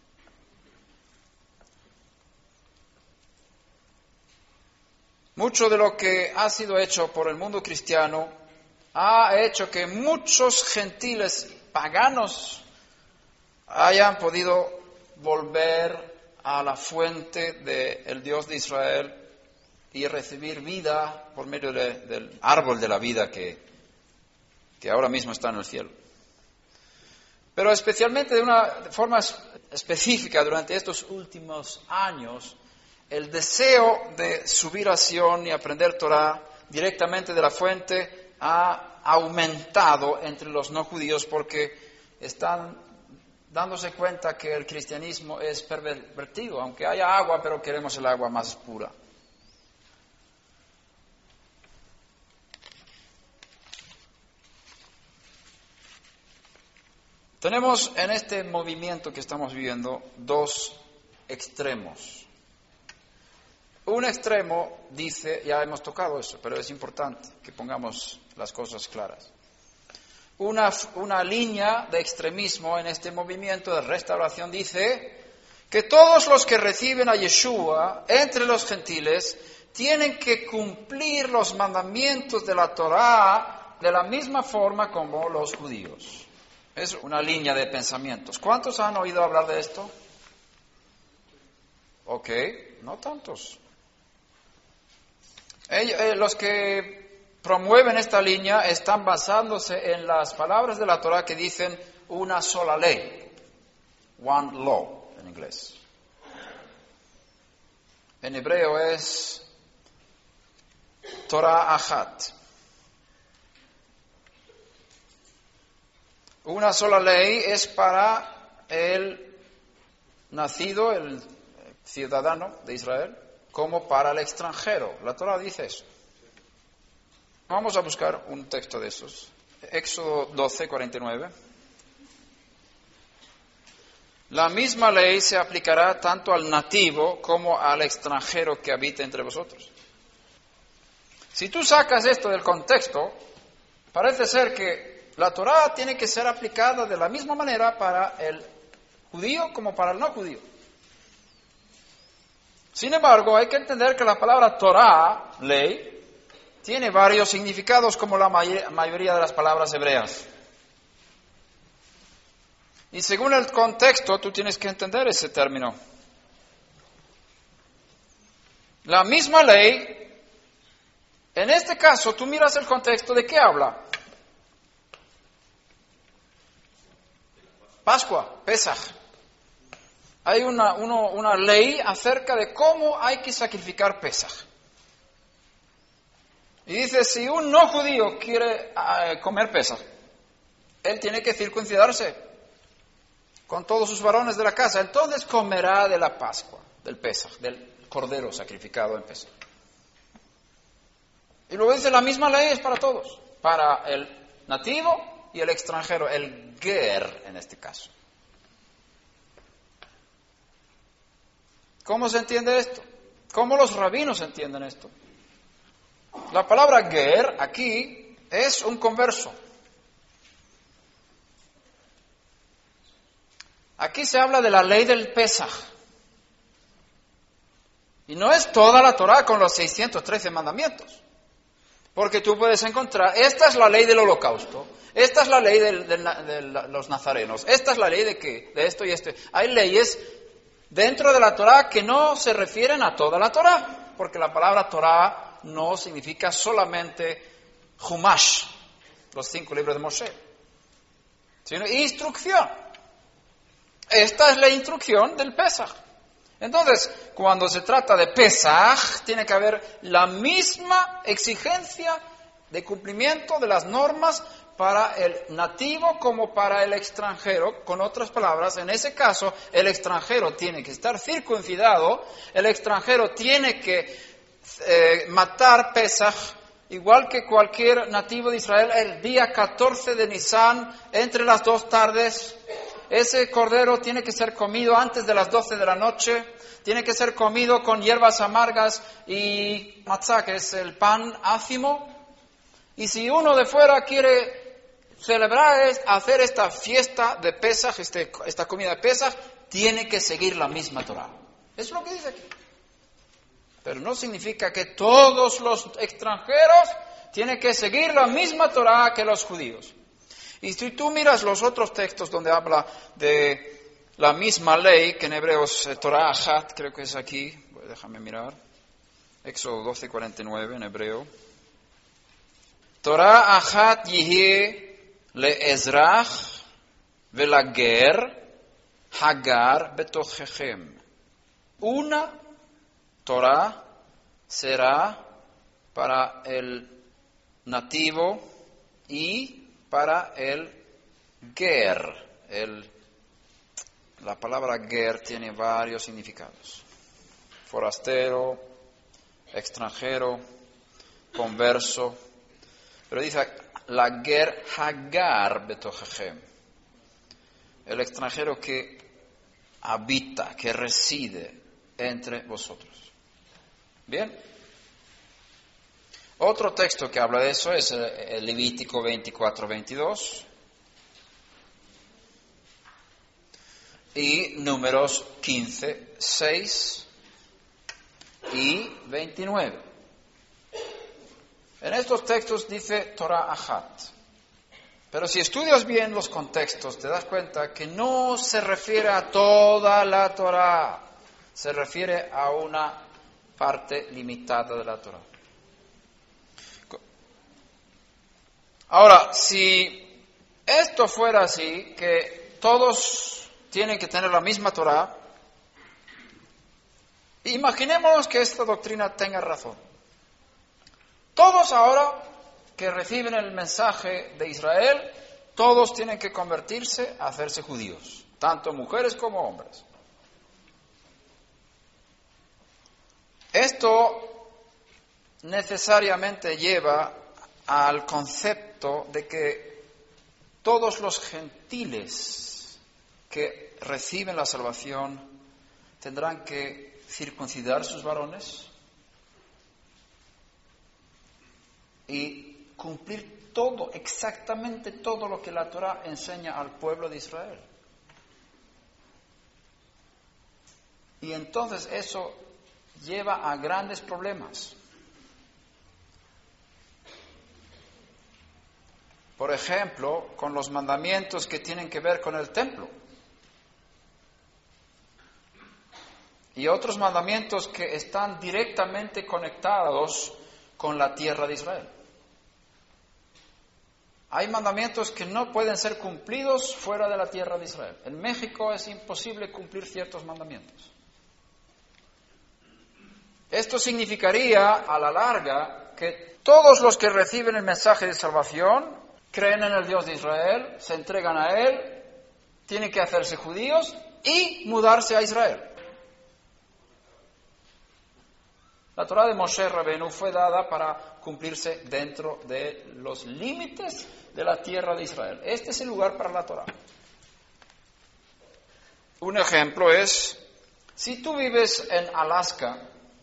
Mucho de lo que ha sido hecho por el mundo cristiano ha hecho que muchos gentiles paganos hayan podido volver a la fuente del Dios de Israel y recibir vida por medio de, del árbol de la vida que, que ahora mismo está en el cielo. Pero especialmente de una forma específica durante estos últimos años, el deseo de subir a Sion y aprender Torah directamente de la fuente ha aumentado entre los no judíos porque están dándose cuenta que el cristianismo es pervertido, aunque haya agua, pero queremos el agua más pura. Tenemos en este movimiento que estamos viviendo dos extremos. Un extremo dice, ya hemos tocado eso, pero es importante que pongamos las cosas claras. Una, una línea de extremismo en este movimiento de restauración dice que todos los que reciben a Yeshua entre los gentiles tienen que cumplir los mandamientos de la Torá de la misma forma como los judíos. Es una línea de pensamientos. ¿Cuántos han oído hablar de esto? Ok, no tantos. Ellos, eh, los que promueven esta línea están basándose en las palabras de la Torá que dicen una sola ley. One law, en inglés. En hebreo es Torah Achat. Una sola ley es para el nacido, el ciudadano de Israel, como para el extranjero. La Torah dice eso. Vamos a buscar un texto de esos. Éxodo doce, cuarenta y nueve. La misma ley se aplicará tanto al nativo como al extranjero que habita entre vosotros. Si tú sacas esto del contexto, parece ser que la Torá tiene que ser aplicada de la misma manera para el judío como para el no judío. Sin embargo, hay que entender que la palabra Torá, ley, tiene varios significados como la may- mayoría de las palabras hebreas. Y según el contexto, tú tienes que entender ese término. La misma ley, en este caso, tú miras el contexto, ¿de qué habla? Pascua, Pesaj. Hay una, uno, una ley acerca de cómo hay que sacrificar Pesaj. Y dice, si un no judío quiere uh, comer Pesaj, él tiene que circuncidarse con todos sus varones de la casa. Entonces comerá de la Pascua, del Pesaj, del cordero sacrificado en Pesaj. Y luego dice, la misma ley es para todos, para el nativo y el extranjero, el ger en este caso. ¿Cómo se entiende esto? ¿Cómo los rabinos entienden esto? La palabra ger aquí es un converso. Aquí se habla de la ley del Pesaj. Y no es toda la Torá con los seiscientos trece mandamientos. Porque tú puedes encontrar, esta es la ley del holocausto, esta es la ley de, de, de los nazarenos, esta es la ley de qué, de esto y esto. Hay leyes dentro de la Torá que no se refieren a toda la Torá, porque la palabra Torá no significa solamente Humash, los cinco libros de Moshe, sino instrucción. Esta es la instrucción del Pesaj. Entonces, cuando se trata de Pesaj, tiene que haber la misma exigencia de cumplimiento de las normas para el nativo como para el extranjero. Con otras palabras, en ese caso, el extranjero tiene que estar circuncidado, el extranjero tiene que eh, matar Pesaj, igual que cualquier nativo de Israel, el día catorce de Nisan, entre las dos tardes. Ese cordero tiene que ser comido antes de las doce de la noche, tiene que ser comido con hierbas amargas y matzá, que es el pan ácimo. Y si uno de fuera quiere celebrar, hacer esta fiesta de Pesaj, este, esta comida de Pesaj, tiene que seguir la misma Torá. Es lo que dice aquí. Pero no significa que todos los extranjeros tienen que seguir la misma Torá que los judíos. Y si tú miras los otros textos donde habla de la misma ley, que en hebreo es Torah Achat, creo que es aquí, déjame mirar, Éxodo doce, cuarenta y nueve en hebreo. Torah Achat yihye le'ezrach ve'lager hagar betochechem. Una Torah será para el nativo y para el ger. El, la palabra ger tiene varios significados. Forastero, extranjero, converso. Pero dice la ger hagar betojejem. El extranjero que habita, que reside entre vosotros. Bien. Otro texto que habla de eso es el Levítico veinticuatro veintidós y Números quince seis y veintinueve. En estos textos dice Torah Achat. Pero si estudias bien los contextos, te das cuenta que no se refiere a toda la Torah, se refiere a una parte limitada de la Torah. Ahora, si esto fuera así, que todos tienen que tener la misma Torah, imaginémonos que esta doctrina tenga razón. Todos ahora que reciben el mensaje de Israel, todos tienen que convertirse a hacerse judíos, tanto mujeres como hombres. Esto necesariamente lleva al concepto de que todos los gentiles que reciben la salvación tendrán que circuncidar sus varones y cumplir todo, exactamente todo lo que la Torah enseña al pueblo de Israel. Y entonces eso lleva a grandes problemas. Por ejemplo, con los mandamientos que tienen que ver con el templo. Y otros mandamientos que están directamente conectados con la tierra de Israel. Hay mandamientos que no pueden ser cumplidos fuera de la tierra de Israel. En México es imposible cumplir ciertos mandamientos. Esto significaría, a la larga, que todos los que reciben el mensaje de salvación creen en el Dios de Israel, se entregan a Él, tienen que hacerse judíos y mudarse a Israel. La Torah de Moshe Rabenu fue dada para cumplirse dentro de los límites de la tierra de Israel. Este es el lugar para la Torah. Un ejemplo es, si tú vives en Alaska,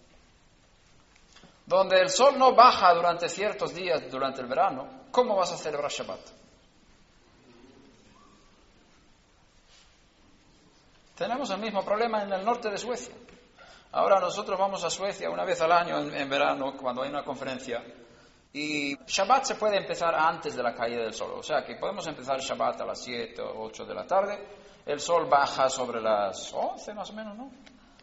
donde el sol no baja durante ciertos días durante el verano, ¿cómo vas a celebrar Shabbat? Tenemos el mismo problema en el norte de Suecia. Ahora nosotros vamos a Suecia una vez al año en, en verano, cuando hay una conferencia, y Shabbat se puede empezar antes de la caída del sol. O sea que podemos empezar Shabbat a las siete o ocho de la tarde, el sol baja sobre las once más o menos, ¿no?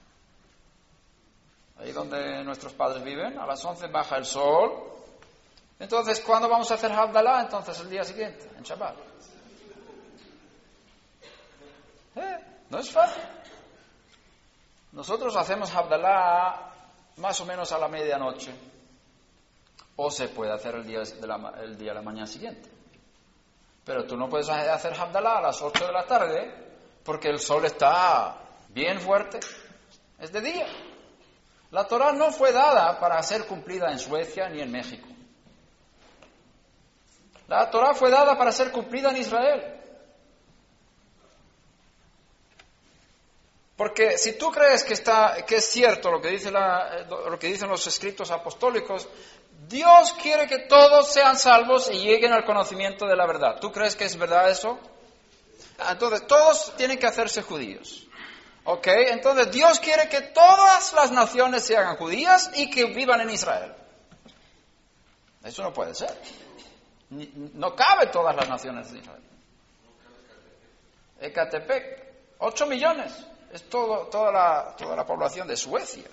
Ahí donde nuestros padres viven, a las once baja el sol. Entonces, ¿cuándo vamos a hacer Havdalah? Entonces, el día siguiente, en Shabbat. ¿Eh? No es fácil. Nosotros hacemos Havdalah más o menos a la medianoche. O se puede hacer el día de la, el día de la mañana siguiente. Pero tú no puedes hacer Havdalah a las ocho de la tarde porque el sol está bien fuerte. Es de día. La Torah no fue dada para ser cumplida en Suecia ni en México. La Torah fue dada para ser cumplida en Israel. Porque si tú crees que está, que es cierto lo que dice la, lo que dicen los escritos apostólicos, Dios quiere que todos sean salvos y lleguen al conocimiento de la verdad. ¿Tú crees que es verdad eso? Entonces, todos tienen que hacerse judíos. ¿Ok? Entonces, Dios quiere que todas las naciones se hagan judías y que vivan en Israel. Eso no puede ser. No cabe todas las naciones de Israel. Ecatepec, ocho millones. Es todo, toda, la, toda la población de Suecia.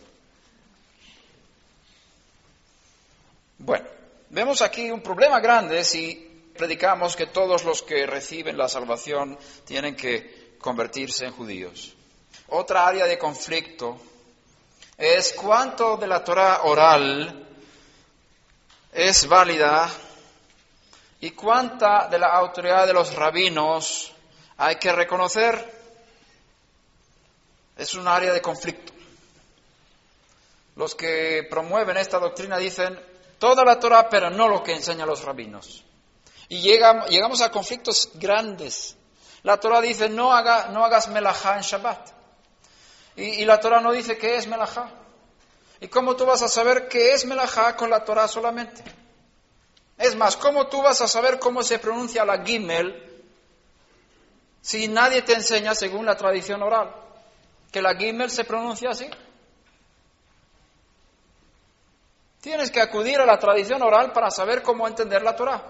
Bueno, vemos aquí un problema grande si predicamos que todos los que reciben la salvación tienen que convertirse en judíos. Otra área de conflicto es cuánto de la Torá oral es válida y cuánta de la autoridad de los rabinos hay que reconocer. Es un área de conflicto. Los que promueven esta doctrina dicen toda la Torá, pero no lo que enseñan los rabinos. Y llegamos, llegamos a conflictos grandes. La Torá dice no, haga, no hagas melajá en Shabbat. Y, y la Torá no dice qué es melajá. ¿Y cómo tú vas a saber qué es melajá con la Torá solamente? Es más, ¿cómo tú vas a saber cómo se pronuncia la gimel si nadie te enseña según la tradición oral que la gimel se pronuncia así? Tienes que acudir a la tradición oral para saber cómo entender la Torá.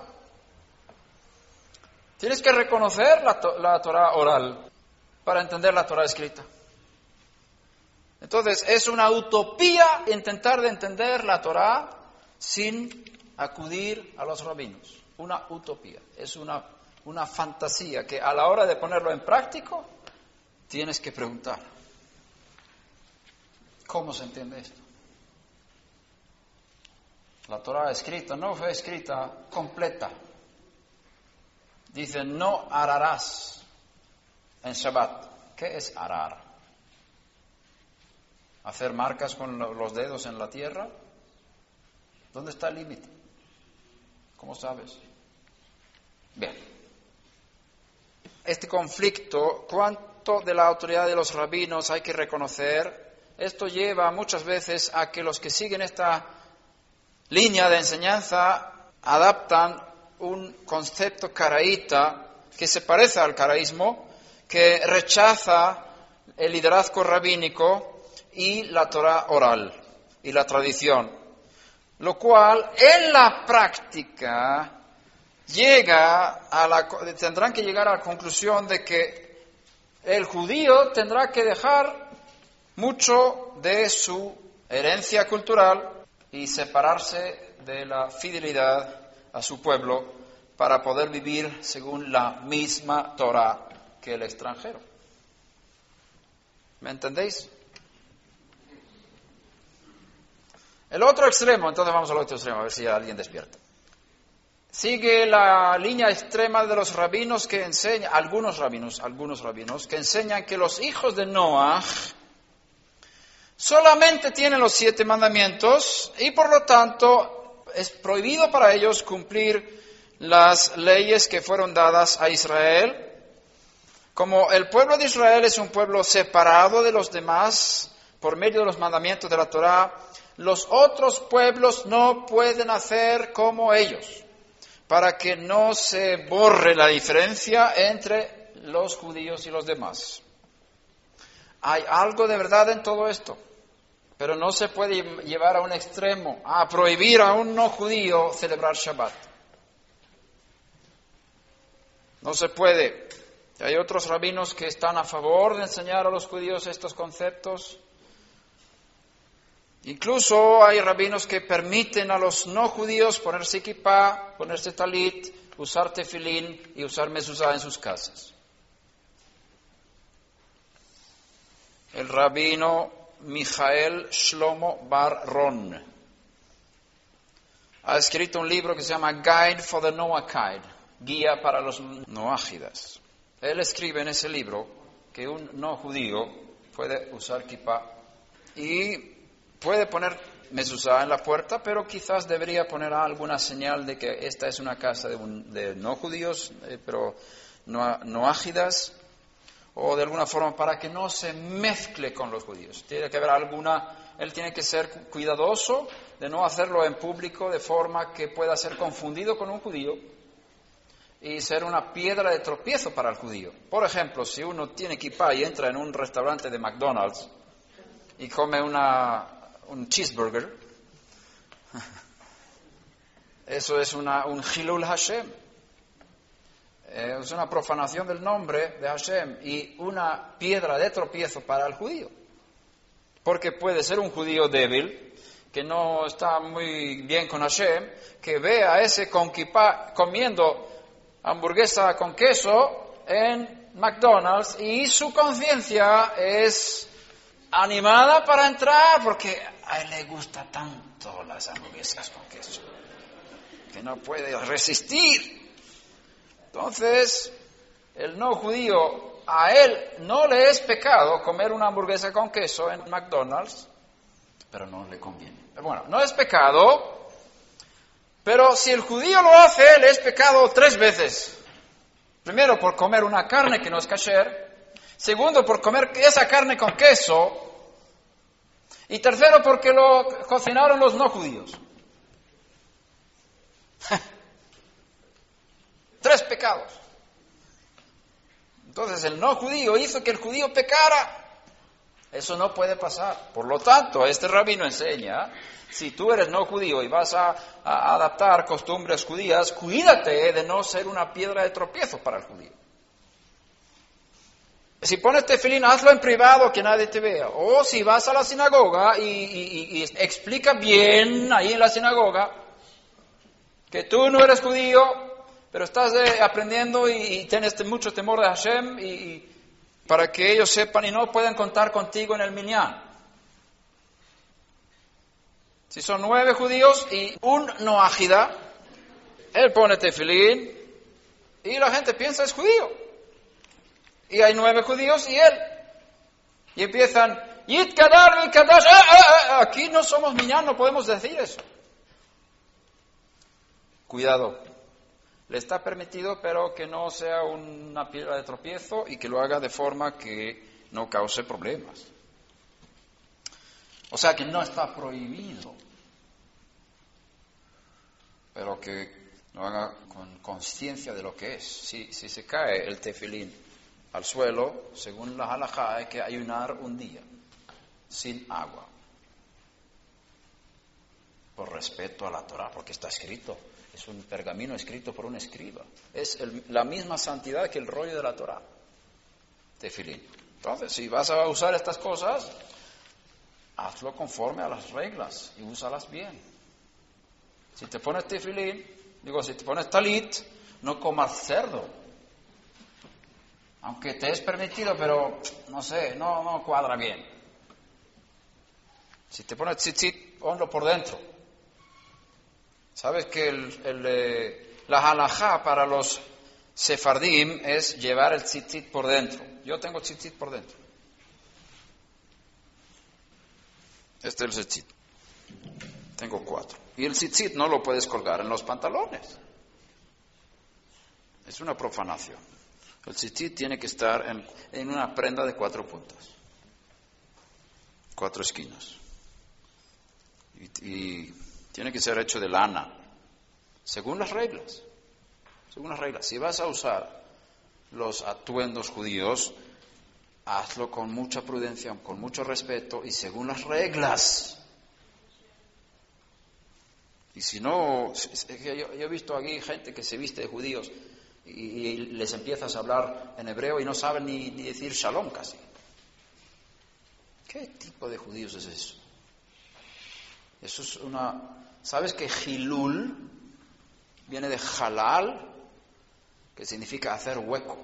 Tienes que reconocer la, la Torá oral para entender la Torá escrita. Entonces, es una utopía intentar de entender la Torá sin acudir a los rabinos. Una utopía, es una, una fantasía que a la hora de ponerlo en práctico, tienes que preguntar. ¿Cómo se entiende esto? La Torá escrita no fue escrita completa. Dice, no ararás en Shabbat. ¿Qué es arar? ¿Hacer marcas con los dedos en la tierra? ¿Dónde está el límite? ¿Cómo sabes? Bien. Este conflicto, ¿cuánto de la autoridad de los rabinos hay que reconocer? Esto lleva muchas veces a que los que siguen esta línea de enseñanza adaptan un concepto caraíta que se parece al caraísmo, que rechaza el liderazgo rabínico y la Torá oral y la tradición, lo cual en la práctica llega a la, tendrán que llegar a la conclusión de que el judío tendrá que dejar mucho de su herencia cultural y separarse de la fidelidad a su pueblo para poder vivir según la misma Torá que el extranjero. ¿Me entendéis? El otro extremo, entonces vamos al otro extremo, a ver si alguien despierta. Sigue la línea extrema de los rabinos que enseñan, algunos rabinos, algunos rabinos, que enseñan que los hijos de Noaj solamente tienen los siete mandamientos y por lo tanto es prohibido para ellos cumplir las leyes que fueron dadas a Israel. Como el pueblo de Israel es un pueblo separado de los demás por medio de los mandamientos de la Torá, los otros pueblos no pueden hacer como ellos, para que no se borre la diferencia entre los judíos y los demás. Hay algo de verdad en todo esto, pero no se puede llevar a un extremo, a prohibir a un no judío celebrar Shabbat. No se puede. Hay otros rabinos que están a favor de enseñar a los judíos estos conceptos. Incluso hay rabinos que permiten a los no judíos ponerse kipá, ponerse talit, usar tefilín y usar mezuzá en sus casas. El rabino Mijael Shlomo Bar Ron ha escrito un libro que se llama Guide for the Noachide, guía para los noágidas. Él escribe en ese libro que un no judío puede usar kipá y puede poner mezuzá en la puerta, pero quizás debería poner alguna señal de que esta es una casa de, un, de no judíos, eh, pero no, no ágidas, o de alguna forma para que no se mezcle con los judíos. Tiene que haber alguna, él tiene que ser cuidadoso de no hacerlo en público de forma que pueda ser confundido con un judío y ser una piedra de tropiezo para el judío. Por ejemplo, si uno tiene kipá y entra en un restaurante de McDonald's y come una un cheeseburger, eso es una, un Hilul Hashem, eh, es una profanación del nombre de Hashem y una piedra de tropiezo para el judío, porque puede ser un judío débil, que no está muy bien con Hashem, que ve a ese con kipá comiendo hamburguesa con queso en McDonald's y su conciencia es animada para entrar porque a él le gusta tanto las hamburguesas con queso que no puede resistir. Entonces, el no judío, a él no le es pecado comer una hamburguesa con queso en McDonald's, pero no le conviene. Bueno, no es pecado, pero si el judío lo hace, le es pecado tres veces. Primero, por comer una carne que no es kasher. Segundo, por comer esa carne con queso. Y tercero, porque lo cocinaron los no judíos. Tres pecados. Entonces el no judío hizo que el judío pecara. Eso no puede pasar. Por lo tanto, este rabino enseña, si tú eres no judío y vas a, a adaptar costumbres judías, cuídate de no ser una piedra de tropiezo para el judío. Si pones tefilín, hazlo en privado, que nadie te vea. O si vas a la sinagoga y, y, y explica bien ahí en la sinagoga que tú no eres judío, pero estás eh, aprendiendo y, y tienes mucho temor de Hashem, y, y para que ellos sepan y no puedan contar contigo en el minyan. Si son nueve judíos y un no ágida, él pone tefilín y la gente piensa es judío. Y hay nueve judíos y él. Y empiezan, Yit Kadar, Yit Kadash, ah, ah, ah. Aquí no somos minyan, no podemos decir eso. Cuidado. Le está permitido, pero que no sea una piedra de tropiezo y que lo haga de forma que no cause problemas. O sea que no está prohibido, pero que lo haga con conciencia de lo que es. Si, si se cae el tefilín al suelo, según la halajá, hay que ayunar un día, sin agua, por respeto a la Torah, porque está escrito. Es un pergamino escrito por un escriba. Es el, la misma santidad que el rollo de la Torah. Tefilín. Entonces, si vas a usar estas cosas, hazlo conforme a las reglas y úsalas bien. Si te pones tefilín, digo, si te pones talit, no comas cerdo. Aunque te es permitido, pero no sé, no, no cuadra bien. Si te pones tzitzit, ponlo por dentro. Sabes que el, el, eh, la halajá para los sefardim es llevar el tzitzit por dentro. Yo tengo tzitzit por dentro. Este es el tzitzit. Tengo cuatro. Y el tzitzit no lo puedes colgar en los pantalones. Es una profanación. El tzitzit tiene que estar en, en una prenda de cuatro puntas. Cuatro esquinas. Y... y tiene que ser hecho de lana, según las reglas. Según las reglas. Si vas a usar los atuendos judíos, hazlo con mucha prudencia, con mucho respeto y según las reglas. Y si no, es que yo, yo he visto aquí gente que se viste de judíos y, y les empiezas a hablar en hebreo y no saben ni, ni decir shalom casi. ¿Qué tipo de judíos es eso? Eso es una... ¿Sabes que Hilul viene de halal, que significa hacer hueco?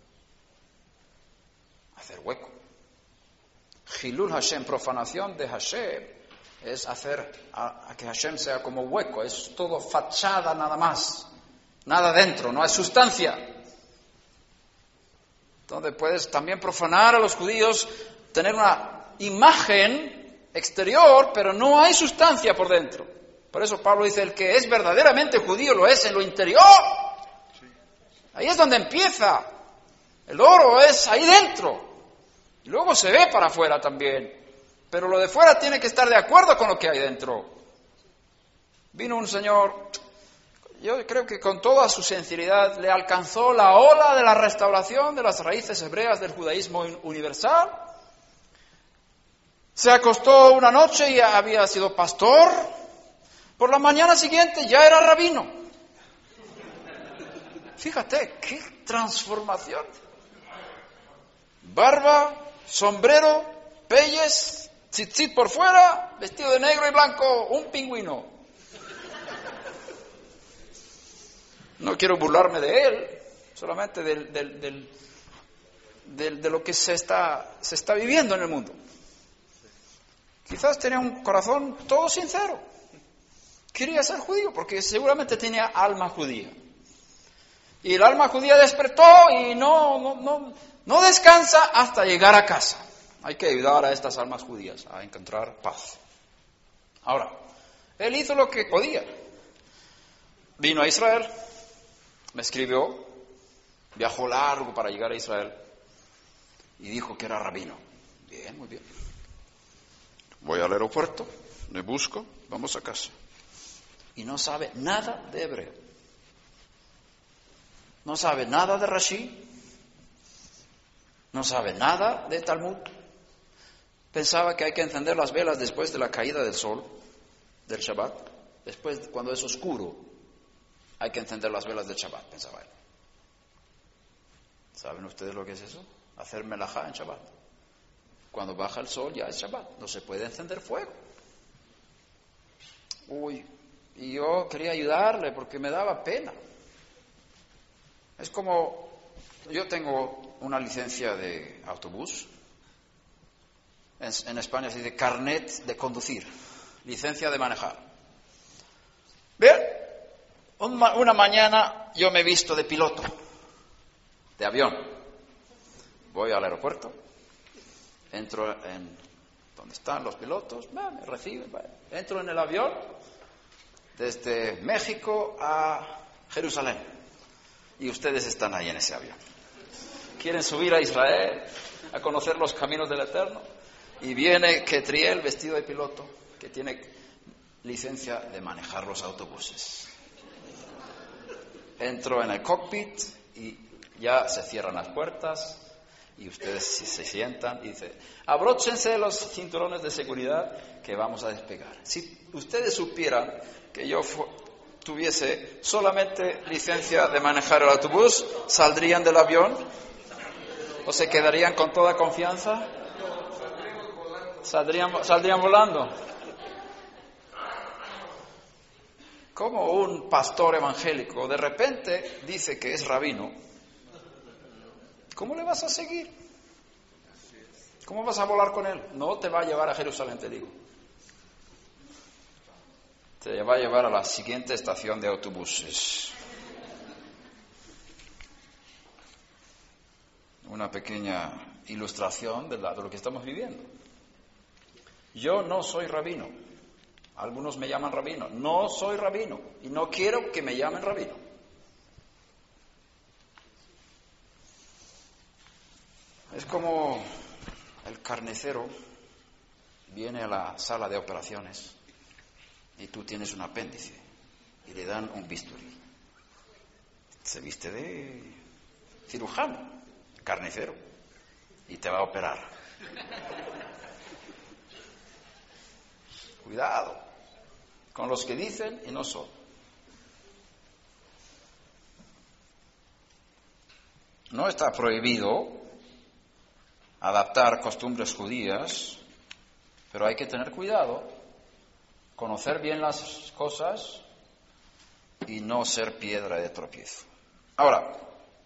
Hacer hueco. Hilul Hashem, profanación de Hashem, es hacer a, a que Hashem sea como hueco. Es todo fachada nada más. Nada dentro, no hay sustancia. Entonces puedes también profanar a los judíos, tener una imagen exterior, pero no hay sustancia por dentro. Por eso Pablo dice, el que es verdaderamente judío lo es en lo interior. Ahí es donde empieza. El oro es ahí dentro. Y luego se ve para afuera también. Pero lo de fuera tiene que estar de acuerdo con lo que hay dentro. Vino un señor, yo creo que con toda su sinceridad le alcanzó la ola de la restauración de las raíces hebreas del judaísmo universal. Se acostó una noche y había sido pastor. Por la mañana siguiente ya era rabino. Fíjate, qué transformación. Barba, sombrero, peyes, tzitzit por fuera, vestido de negro y blanco, un pingüino. No quiero burlarme de él, solamente del, del, del, del, de lo que se está, se está viviendo en el mundo. Quizás tenía un corazón todo sincero. Quería ser judío porque seguramente tenía alma judía. Y el alma judía despertó y no, no, no, no descansa hasta llegar a casa. Hay que ayudar a estas almas judías a encontrar paz. Ahora, él hizo lo que podía. Vino a Israel, me escribió, viajó largo para llegar a Israel y dijo que era rabino. Bien, muy bien. Voy al aeropuerto, me busco, vamos a casa. Y no sabe nada de hebreo. No sabe nada de Rashi. No sabe nada de Talmud. Pensaba que hay que encender las velas después de la caída del sol, del Shabbat. Después, cuando es oscuro, hay que encender las velas del Shabbat, pensaba él. ¿Saben ustedes lo que es eso? Hacer melajá en Shabbat. Cuando baja el sol ya es Shabbat, no se puede encender fuego. Uy, y yo quería ayudarle porque me daba pena. Es como, yo tengo una licencia de autobús. En, en España se dice carnet de conducir, licencia de manejar. Bien, una, una mañana yo me he visto de piloto, de avión. Voy al aeropuerto, entro en donde están los pilotos, me reciben, entro en el avión desde México a Jerusalén. Y ustedes están ahí en ese avión. Quieren subir a Israel, a conocer los caminos del Eterno. Y viene Ketriel vestido de piloto, que tiene licencia de manejar los autobuses. Entro en el cockpit y ya se cierran las puertas y ustedes se sientan y dicen, abróchense los cinturones de seguridad que vamos a despegar. Si ustedes supieran que yo fu- tuviese solamente licencia de manejar el autobús, ¿saldrían del avión? ¿O se quedarían con toda confianza? ¿Saldrían, saldrían volando? Como un pastor evangélico de repente dice que es rabino, ¿cómo le vas a seguir? ¿Cómo vas a volar con él? No te va a llevar a Jerusalén, te digo. Te va a llevar a la siguiente estación de autobuses. Una pequeña ilustración de, la, de lo que estamos viviendo. Yo no soy rabino. Algunos me llaman rabino. No soy rabino y no quiero que me llamen rabino. Es como el carnicero viene a la sala de operaciones y tú tienes un apéndice y le dan un bisturí. Se viste de cirujano, carnicero, y te va a operar. Cuidado con los que dicen y no son. No está prohibido adaptar costumbres judías, pero hay que tener cuidado, conocer bien las cosas y no ser piedra de tropiezo. Ahora,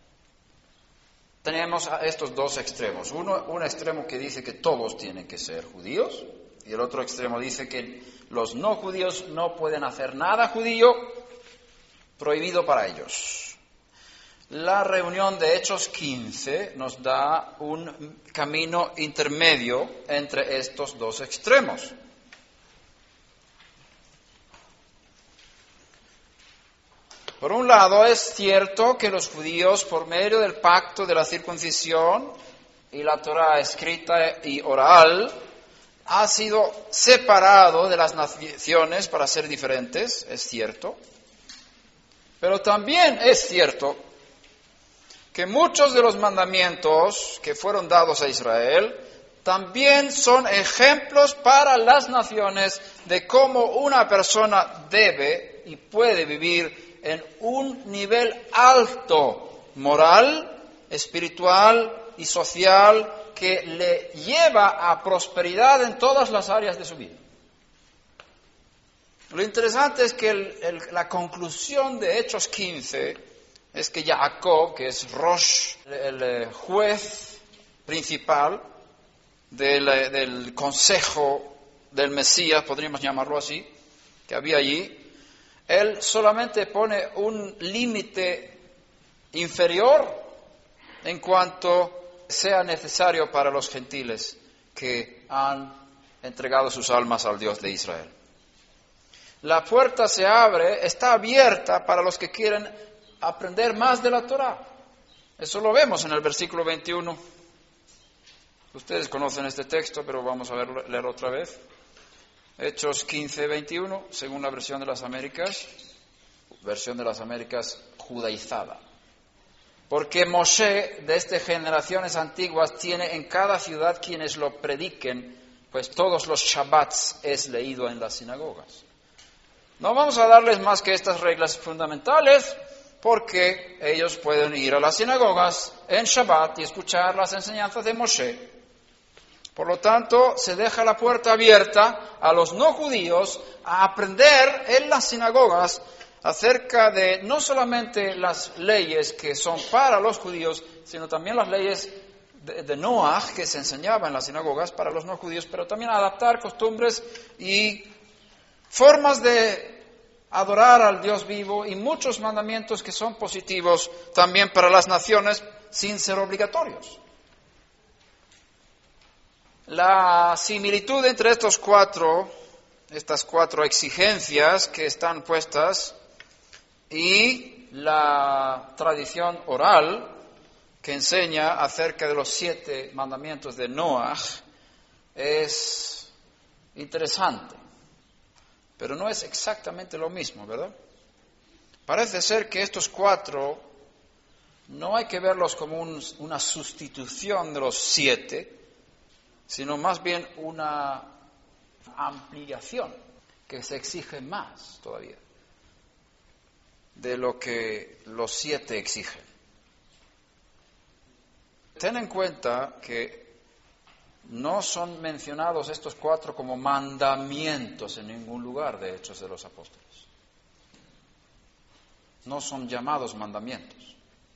tenemos a estos dos extremos. Uno, un extremo que dice que todos tienen que ser judíos, y el otro extremo dice que los no judíos no pueden hacer nada judío prohibido para ellos. La reunión de Hechos quince nos da un camino intermedio entre estos dos extremos. Por un lado, es cierto que los judíos, por medio del pacto de la circuncisión y la Torá escrita y oral, ha sido separado de las naciones para ser diferentes, es cierto. Pero también es cierto que muchos de los mandamientos que fueron dados a Israel también son ejemplos para las naciones de cómo una persona debe y puede vivir en un nivel alto, moral, espiritual y social, que le lleva a prosperidad en todas las áreas de su vida. Lo interesante es que el, el, la conclusión de Hechos quince es que Jacob, que es Rosh, el, el juez principal del, del consejo del Mesías, podríamos llamarlo así, que había allí, él solamente pone un límite inferior en cuanto sea necesario para los gentiles que han entregado sus almas al Dios de Israel. La puerta se abre, está abierta para los que quieren aprender más de la Torá. Eso lo vemos en el versículo veintiuno. Ustedes conocen este texto, pero vamos a verlo, leerlo otra vez. Hechos quince, veintiuno, según la versión de las Américas, versión de las Américas judaizada. Porque Moshe, desde generaciones antiguas, tiene en cada ciudad quienes lo prediquen, pues todos los Shabbats es leído en las sinagogas. No vamos a darles más que estas reglas fundamentales, porque ellos pueden ir a las sinagogas en Shabbat y escuchar las enseñanzas de Moshe. Por lo tanto, se deja la puerta abierta a los no judíos a aprender en las sinagogas acerca de no solamente las leyes que son para los judíos, sino también las leyes de, de Noaj que se enseñaban en las sinagogas para los no judíos, pero también adaptar costumbres y formas de adorar al Dios vivo y muchos mandamientos que son positivos también para las naciones sin ser obligatorios. La similitud entre estos cuatro, estas cuatro exigencias que están puestas y la tradición oral que enseña acerca de los siete mandamientos de Noaj es interesante. Pero no es exactamente lo mismo, ¿verdad? Parece ser que estos cuatro no hay que verlos como un, una sustitución de los siete, sino más bien una ampliación que se exige más todavía de lo que los siete exigen. Ten en cuenta que no son mencionados estos cuatro como mandamientos en ningún lugar de Hechos de los Apóstoles. No son llamados mandamientos,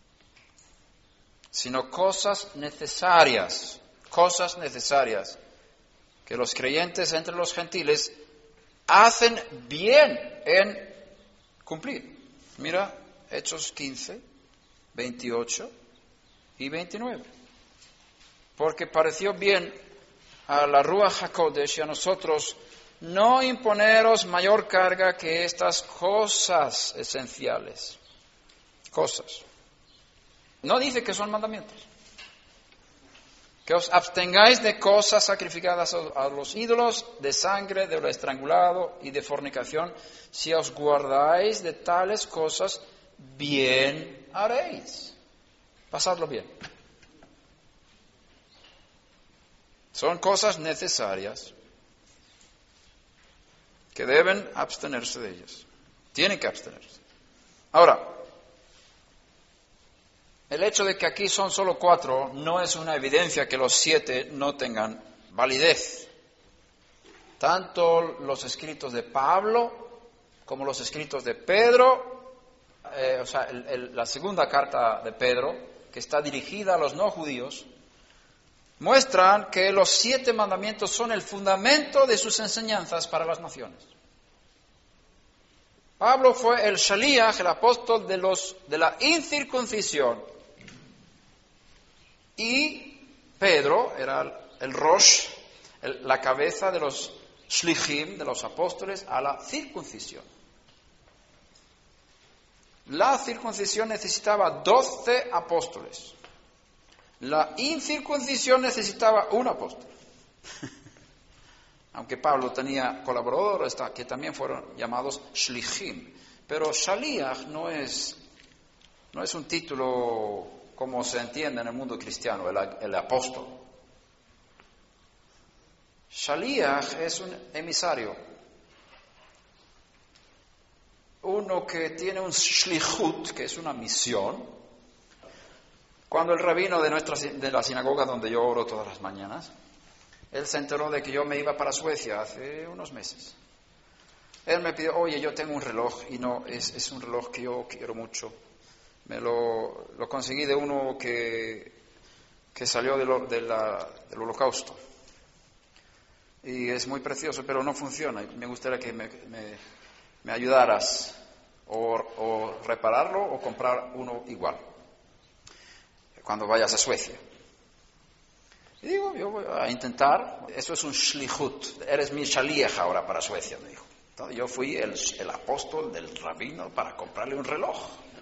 sino cosas necesarias, cosas necesarias que los creyentes entre los gentiles hacen bien en cumplir. Mira, Hechos quince, veintiocho y veintinueve. Porque pareció bien a la Ruach HaKodesh y a nosotros no imponeros mayor carga que estas cosas esenciales. Cosas. No dice que son mandamientos. Que os abstengáis de cosas sacrificadas a los ídolos, de sangre, de lo estrangulado y de fornicación. Si os guardáis de tales cosas, bien haréis. Pasadlo bien. Son cosas necesarias que deben abstenerse de ellas. Tienen que abstenerse. Ahora, el hecho de que aquí son solo cuatro no es una evidencia que los siete no tengan validez. Tanto los escritos de Pablo como los escritos de Pedro, eh, o sea, el, el, la segunda carta de Pedro, que está dirigida a los no judíos, muestran que los siete mandamientos son el fundamento de sus enseñanzas para las naciones. Pablo fue el Shaliach, el apóstol de, los, de la incircuncisión. Y Pedro era el, el Rosh, el, la cabeza de los Shlichim, de los apóstoles, a la circuncisión. La circuncisión necesitaba doce apóstoles. La incircuncisión necesitaba un apóstol. Aunque Pablo tenía colaboradores que también fueron llamados Shlichim. Pero Shaliach no es, no es un título como se entiende en el mundo cristiano, el, el apóstol. Shaliach es un emisario. Uno que tiene un shlichut, que es una misión. Cuando el rabino de, nuestra, de la sinagoga donde yo oro todas las mañanas, él se enteró de que yo me iba para Suecia hace unos meses. Él me pidió, oye, yo tengo un reloj y no es, es un reloj que yo quiero mucho. Me lo, lo conseguí de uno que, que salió de lo, de la, del holocausto. y es muy precioso, pero no funciona. Me gustaría que me, me, me ayudaras o, o repararlo o comprar uno igual cuando vayas a Suecia. Y digo, yo voy a intentar, eso es un shlichut, eres mi shaliach ahora para Suecia, me dijo. Entonces yo fui el, el apóstol del rabino para comprarle un reloj.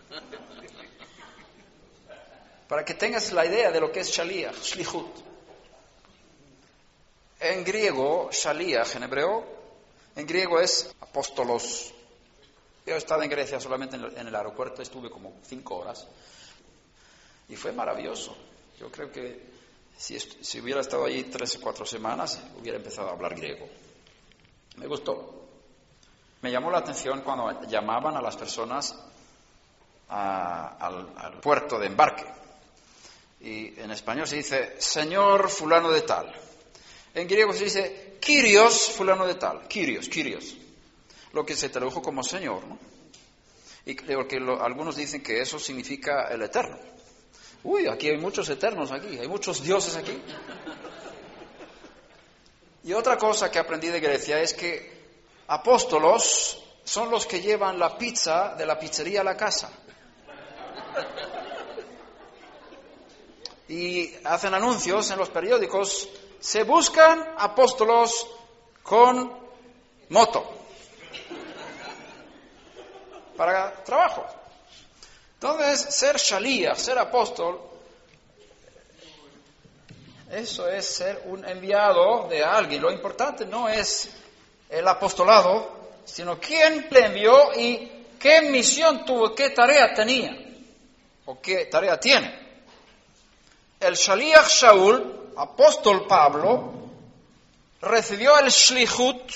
Para que tengas la idea de lo que es shaliach, shlichut. En griego, shaliach en hebreo, en griego es apóstolos. Yo he estado en Grecia solamente en el, en el aeropuerto, estuve como cinco horas y fue maravilloso. Yo creo que si, est- si hubiera estado allí tres o cuatro semanas, hubiera empezado a hablar griego. Me gustó. Me llamó la atención cuando llamaban a las personas a- al, al puerto de embarque. Y en español se dice, señor fulano de tal. En griego se dice, Kyrios fulano de tal. Kyrios, Kyrios. Lo que se tradujo como señor, ¿no? Y creo que lo, algunos dicen que eso significa el eterno. Uy, aquí hay muchos eternos aquí, hay muchos dioses aquí. Y otra cosa que aprendí de Grecia es que apóstolos son los que llevan la pizza de la pizzería a la casa. Y hacen anuncios en los periódicos, se buscan apóstolos con moto para trabajo. Entonces, ser shaliach, ser apóstol, eso es ser un enviado de alguien. Lo importante no es el apostolado, sino quién le envió y qué misión tuvo, qué tarea tenía, o qué tarea tiene. El shaliach Shaul, apóstol Pablo, recibió el shlichut,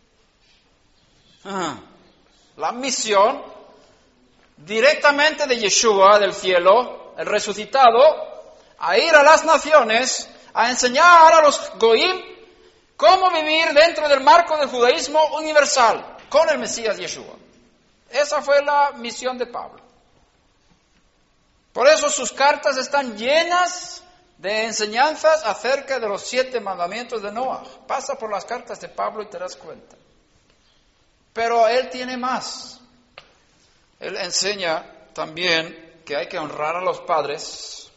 la misión, directamente de Yeshua, del cielo, el resucitado, a ir a las naciones, a enseñar a los goim cómo vivir dentro del marco del judaísmo universal, con el Mesías Yeshua. Esa fue la misión de Pablo. Por eso sus cartas están llenas de enseñanzas acerca de los siete mandamientos de Noah. Pasa por las cartas de Pablo y te das cuenta. Pero él tiene más. Él enseña también que hay que honrar a los padres.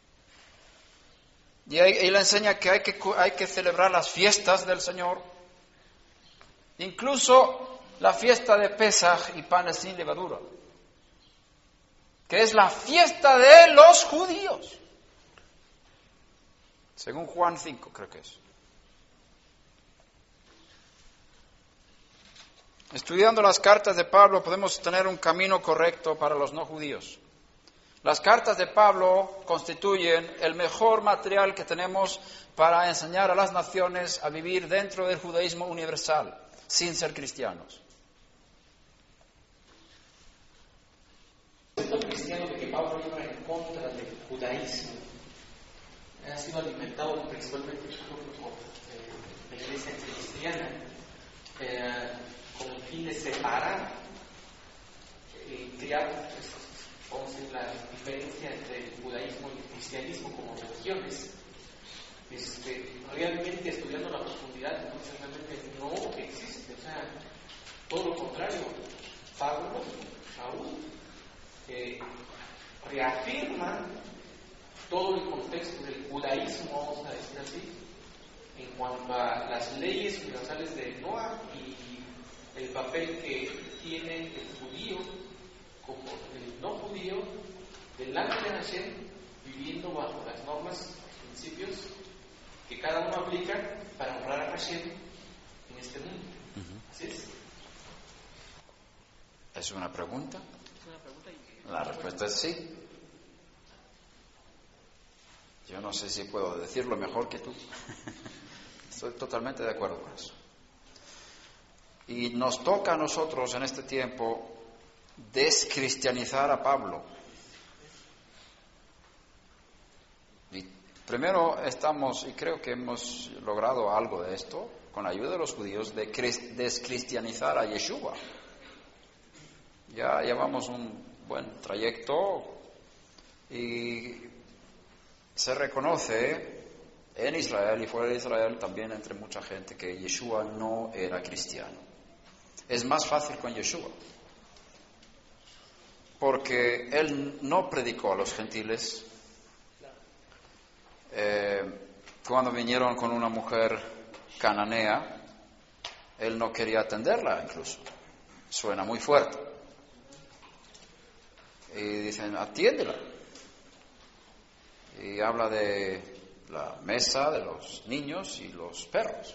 Y él enseña que hay que, hay que celebrar las fiestas del Señor. Incluso la fiesta de Pesaj y panes sin levadura, que es la fiesta de los judíos. Según Juan cinco, creo que es. Estudiando las cartas de Pablo podemos tener un camino correcto para los no judíos. Las cartas de Pablo constituyen el mejor material que tenemos para enseñar a las naciones a vivir dentro del judaísmo universal, sin ser cristianos. El concepto cristiano de que Pablo iba en contra del judaísmo ha sido alimentado principalmente por eh, la iglesia cristiana eh, con el fin de separar y crear, pues, vamos a decir, la diferencia entre el judaísmo y el cristianismo como religiones. Este, realmente estudiando la profundidad, entonces realmente no existe, o sea, todo lo contrario. Pablo, Saúl, eh, reafirma todo el contexto del judaísmo, vamos a decir así, en cuanto a las leyes universales de Noah y el papel que tiene el judío como el no judío delante de Hashem, viviendo bajo las normas y principios que cada uno aplica para honrar a Hashem en este mundo. Uh-huh. ¿Así es? ¿Es una pregunta? Es una pregunta y... La respuesta es sí. Yo no sé si puedo decirlo mejor que tú. Estoy totalmente de acuerdo con eso. Y nos toca a nosotros en este tiempo descristianizar a Pablo. Y primero estamos, y creo que hemos logrado algo de esto, con la ayuda de los judíos, de descristianizar a Yeshua. Ya llevamos un buen trayecto y se reconoce en Israel y fuera de Israel, también entre mucha gente, que Yeshua no era cristiano. Es más fácil con Yeshua, porque él no predicó a los gentiles. Eh, cuando vinieron con una mujer cananea, él no quería atenderla incluso. Suena muy fuerte. Y dicen, atiéndela. Y habla de la mesa de los niños y los perros.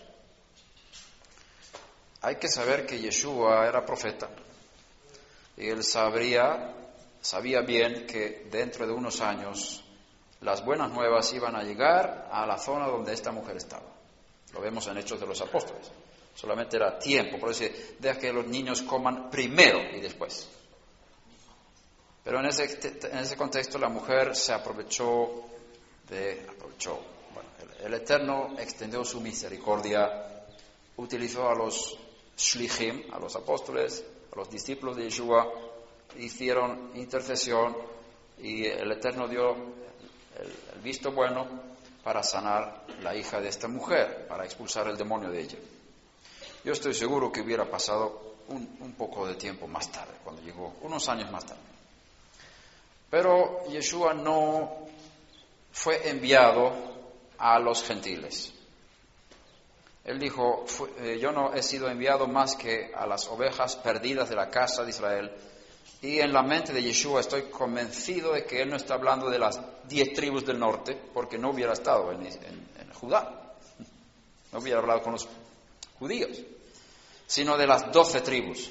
Hay que saber que Yeshua era profeta. Y él sabría, sabía bien que dentro de unos años las buenas nuevas iban a llegar a la zona donde esta mujer estaba. Lo vemos en Hechos de los Apóstoles. Solamente era tiempo, por eso dice, deja que los niños coman primero y después. Pero en ese, en ese contexto la mujer se aprovechó de, aprovechó, bueno, el, el Eterno extendió su misericordia, utilizó a los shlichim, a los apóstoles, a los discípulos de Yeshua, hicieron intercesión y el Eterno dio el, el visto bueno para sanar la hija de esta mujer, para expulsar el demonio de ella. Yo estoy seguro que hubiera pasado un, un poco de tiempo más tarde, cuando llegó, unos años más tarde. Pero Yeshua no fue enviado a los gentiles. Él dijo, eh, yo no he sido enviado más que a las ovejas perdidas de la casa de Israel. Y en la mente de Yeshua estoy convencido de que él no está hablando de las diez tribus del norte, porque no hubiera estado en, en, en Judá, no hubiera hablado con los judíos, sino de las doce tribus.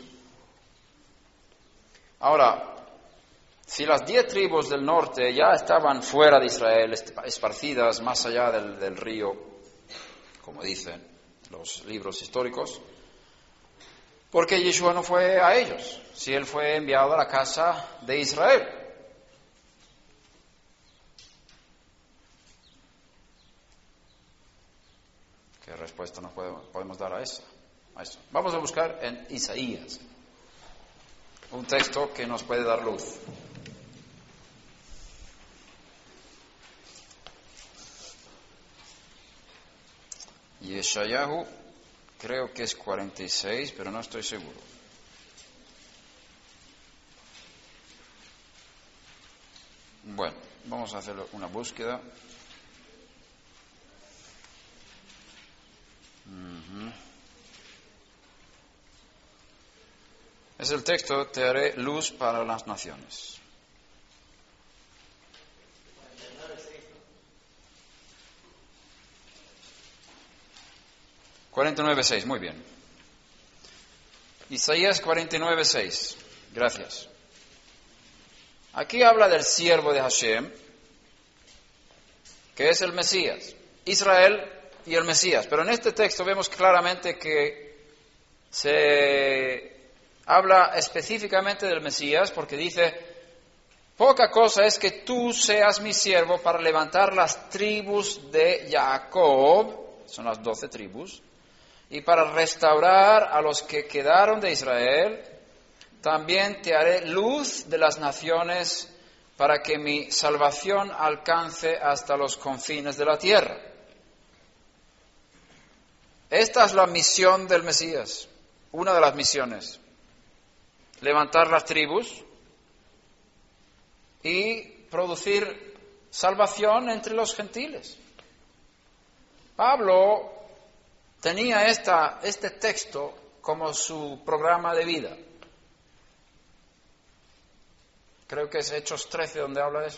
Ahora, si las diez tribus del norte ya estaban fuera de Israel, esparcidas más allá del, del río, como dicen los libros históricos, ¿por qué Yeshua no fue a ellos, si él fue enviado a la casa de Israel? ¿Qué respuesta nos podemos dar a eso? a eso? Vamos a buscar en Isaías un texto que nos puede dar luz. Yeshayahu, creo que es cuarenta y seis, pero no estoy seguro. Bueno, vamos a hacer una búsqueda. Uh-huh. Es el texto, te haré luz para las naciones. cuarenta y nueve seis, muy bien. Isaías cuarenta y nueve seis, gracias. Aquí habla del siervo de Hashem, que es el Mesías, Israel y el Mesías. Pero en este texto vemos claramente que se habla específicamente del Mesías, porque dice, poca cosa es que tú seas mi siervo para levantar las tribus de Jacob, son las doce tribus, y para restaurar a los que quedaron de Israel. También te haré luz de las naciones para que mi salvación alcance hasta los confines de la tierra. Esta es la misión del Mesías, una de las misiones. Levantar las tribus y producir salvación entre los gentiles. Pablo tenía esta, este texto como su programa de vida. Creo que es Hechos trece donde habla de eso.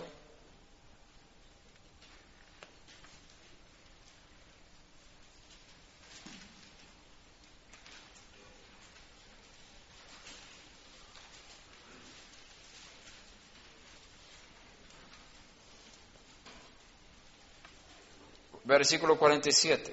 Versículo cuarenta y siete.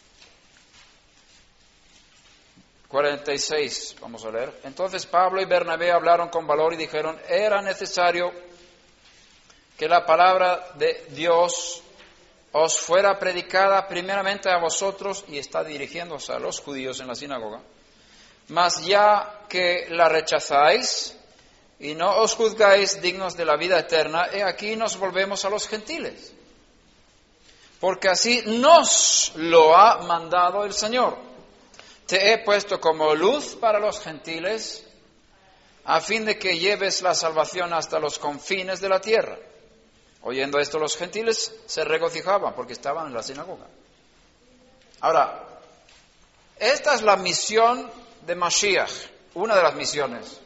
cuarenta y seis, vamos a leer. Entonces Pablo y Bernabé hablaron con valor y dijeron, era necesario que la palabra de Dios os fuera predicada primeramente a vosotros, y está dirigiéndose a los judíos en la sinagoga, mas ya que la rechazáis y no os juzgáis dignos de la vida eterna, he aquí nos volvemos a los gentiles. porque así nos lo ha mandado el Señor. Te he puesto como luz para los gentiles, a fin de que lleves la salvación hasta los confines de la tierra. Oyendo esto, los gentiles se regocijaban porque estaban en la sinagoga. Ahora, esta es la misión de Mashiach, una de las misiones.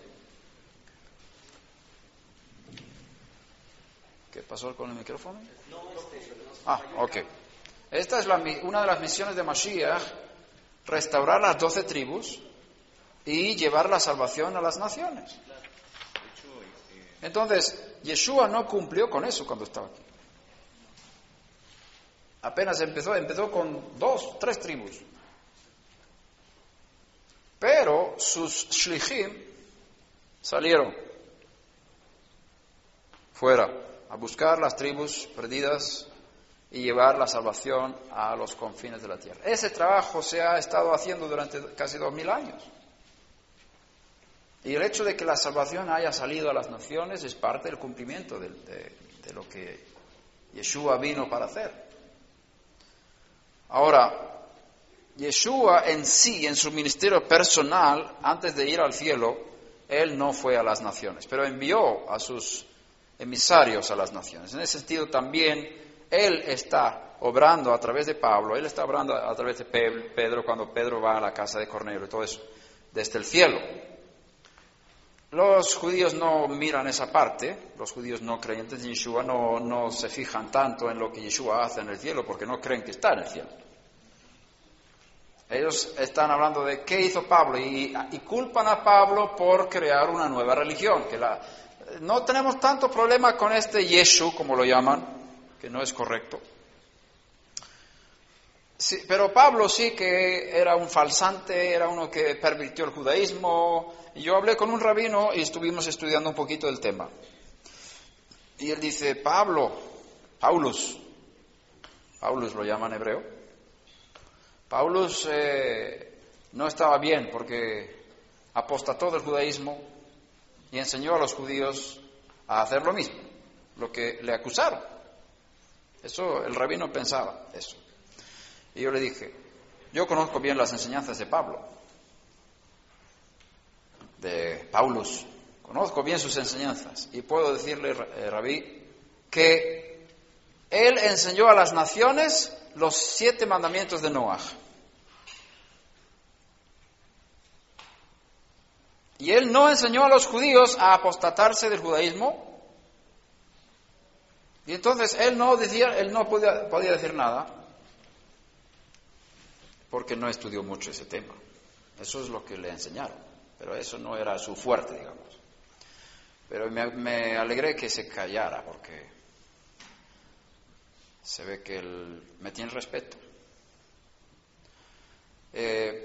¿Qué pasó con el micrófono? Ah, ok. Esta es la, una de las misiones de Mashiach, restaurar las doce tribus y llevar la salvación a las naciones. Entonces, Yeshua no cumplió con eso cuando estaba aquí. Apenas empezó, empezó con dos, tres tribus. Pero sus shlichim salieron fuera a buscar las tribus perdidas y llevar la salvación a los confines de la tierra. Ese trabajo se ha estado haciendo durante casi dos mil años. Y el hecho de que la salvación haya salido a las naciones es parte del cumplimiento de, de, de lo que Yeshua vino para hacer. Ahora, Yeshua en sí, en su ministerio personal, antes de ir al cielo, Él no fue a las naciones, pero envió a sus emisarios a las naciones. En ese sentido también Él está obrando a través de Pablo, Él está obrando a través de Pedro cuando Pedro va a la casa de Cornelio y todo eso, desde el cielo. Los judíos no miran esa parte, los judíos no creyentes en Yeshua no, no se fijan tanto en lo que Yeshua hace en el cielo porque no creen que está en el cielo. Ellos están hablando de qué hizo Pablo y, y culpan a Pablo por crear una nueva religión. Que la, no tenemos tanto problema con este Yeshu, como lo llaman, que no es correcto. Sí, pero Pablo sí que era un falsante, era uno que pervirtió el judaísmo. Y yo hablé con un rabino y estuvimos estudiando un poquito del tema. Y él dice, Pablo, Paulus, Paulus lo llaman hebreo. Paulus eh, no estaba bien porque apostató del judaísmo y enseñó a los judíos a hacer lo mismo, lo que le acusaron. Eso el rabino pensaba, eso. Y yo le dije, yo conozco bien las enseñanzas de Pablo, de Paulus, conozco bien sus enseñanzas y puedo decirle, eh, Rabí, que él enseñó a las naciones los siete mandamientos de Noah. Y él no enseñó a los judíos a apostatarse del judaísmo. Y entonces él no decía, él no podía, podía decir nada, porque no estudió mucho ese tema. Eso es lo que le enseñaron, pero eso no era su fuerte, digamos. Pero me, me alegré que se callara, porque se ve que él me tiene respeto. Eh,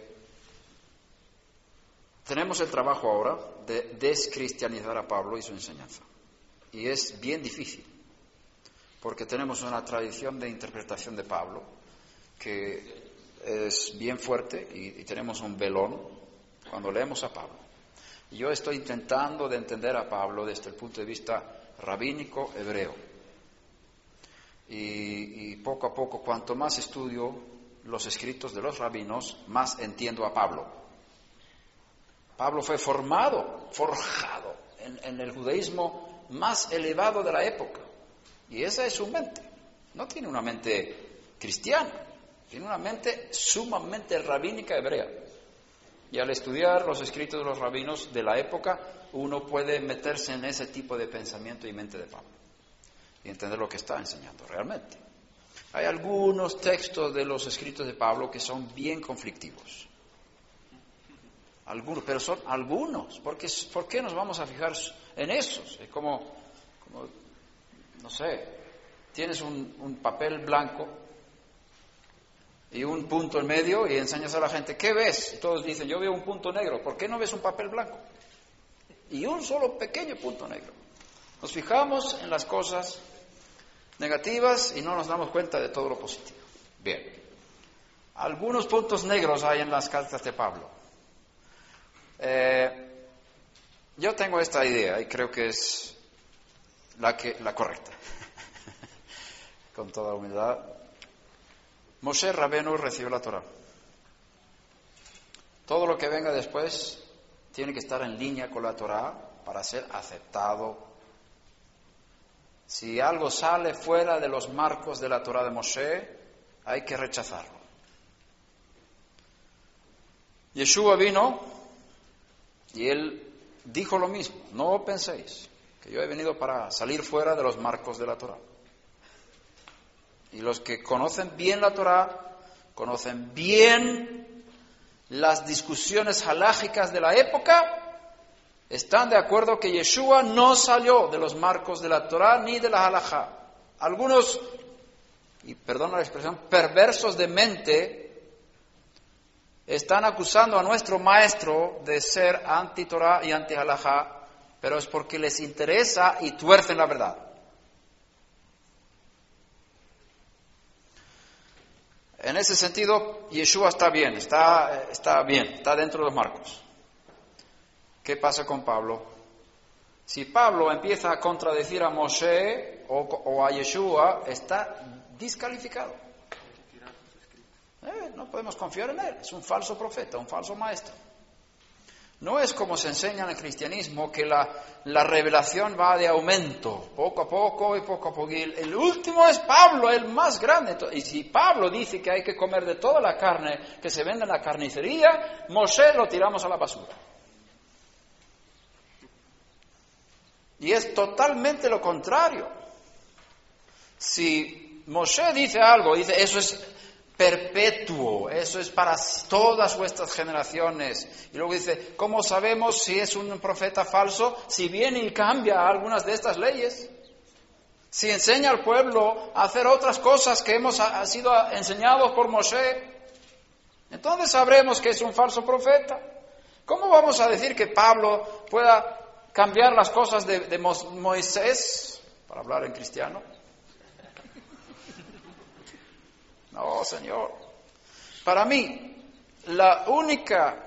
tenemos el trabajo ahora de descristianizar a Pablo y su enseñanza. Y es bien difícil, porque tenemos una tradición de interpretación de Pablo que es bien fuerte y, y tenemos un velón cuando leemos a Pablo. Y yo estoy intentando de entender a Pablo desde el punto de vista rabínico hebreo. Y, y poco a poco, cuanto más estudio los escritos de los rabinos, más entiendo a Pablo. Pablo fue formado, forjado en, en el judaísmo más elevado de la época. Y esa es su mente. No tiene una mente cristiana, tiene una mente sumamente rabínica hebrea. Y al estudiar los escritos de los rabinos de la época, uno puede meterse en ese tipo de pensamiento y mente de Pablo y entender lo que está enseñando realmente. Hay algunos textos de los escritos de Pablo que son bien conflictivos. Algunos, pero son algunos. Porque, ¿por qué nos vamos a fijar en esos? Es como, como no sé, tienes un, un papel blanco y un punto en medio y enseñas a la gente, ¿qué ves? Y todos dicen, yo veo un punto negro. ¿Por qué no ves un papel blanco? Y un solo pequeño punto negro. Nos fijamos en las cosas negativas y no nos damos cuenta de todo lo positivo. Bien. Algunos puntos negros hay en las cartas de Pablo. Eh, yo tengo esta idea y creo que es la, que, la correcta. Con toda humildad. Moshe Rabenu recibió la Torá. Todo lo que venga después tiene que estar en línea con la Torá para ser aceptado. Si algo sale fuera de los marcos de la Torá de Moshe, hay que rechazarlo. Yeshua vino y él dijo lo mismo: no penséis que yo he venido para salir fuera de los marcos de la Torá. Y los que conocen bien la Torá, conocen bien las discusiones halágicas de la época, están de acuerdo que Yeshua no salió de los marcos de la Torá ni de la halajá. Algunos, y perdona la expresión, perversos de mente, están acusando a nuestro maestro de ser anti-Torá y anti-halajá, pero es porque les interesa y tuercen la verdad. En ese sentido, Yeshua está bien, está, está bien, está dentro de los marcos. ¿Qué pasa con Pablo? Si Pablo empieza a contradecir a Moshe o, o a Yeshua, está descalificado. Eh, no podemos confiar en él, es un falso profeta, un falso maestro. No es como se enseña en el cristianismo, que la, la revelación va de aumento, poco a poco y poco a poco. Y el, el último es Pablo, el más grande. Y si Pablo dice que hay que comer de toda la carne que se vende en la carnicería, Moshe lo tiramos a la basura. Y es totalmente lo contrario. Si Moshe dice algo, dice eso es perpetuo, eso es para todas vuestras generaciones. Y luego dice, ¿cómo sabemos si es un profeta falso? Si viene y cambia algunas de estas leyes, si enseña al pueblo a hacer otras cosas que hemos ha sido enseñados por Moshe, entonces sabremos que es un falso profeta. ¿Cómo vamos a decir que Pablo pueda cambiar las cosas de, de Mo Moisés, para hablar en cristiano? No, Señor. Para mí, la única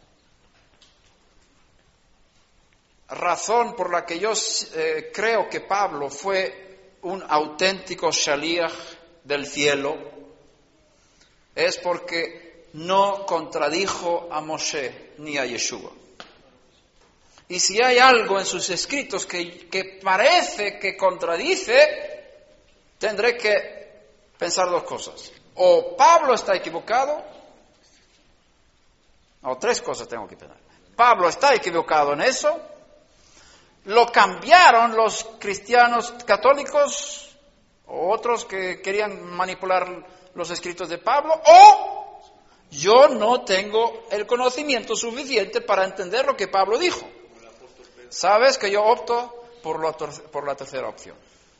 razón por la que yo eh, creo que Pablo fue un auténtico shaliach del cielo es porque no contradijo a Moshe ni a Yeshua. Y si hay algo en sus escritos que, que parece que contradice, tendré que pensar dos cosas. O Pablo está equivocado, o tres cosas tengo que pensar. Pablo está equivocado en eso, lo cambiaron los cristianos católicos o otros que querían manipular los escritos de Pablo, o yo no tengo el conocimiento suficiente para entender lo que Pablo dijo. Sabes que yo opto por, lo, por la tercera opción.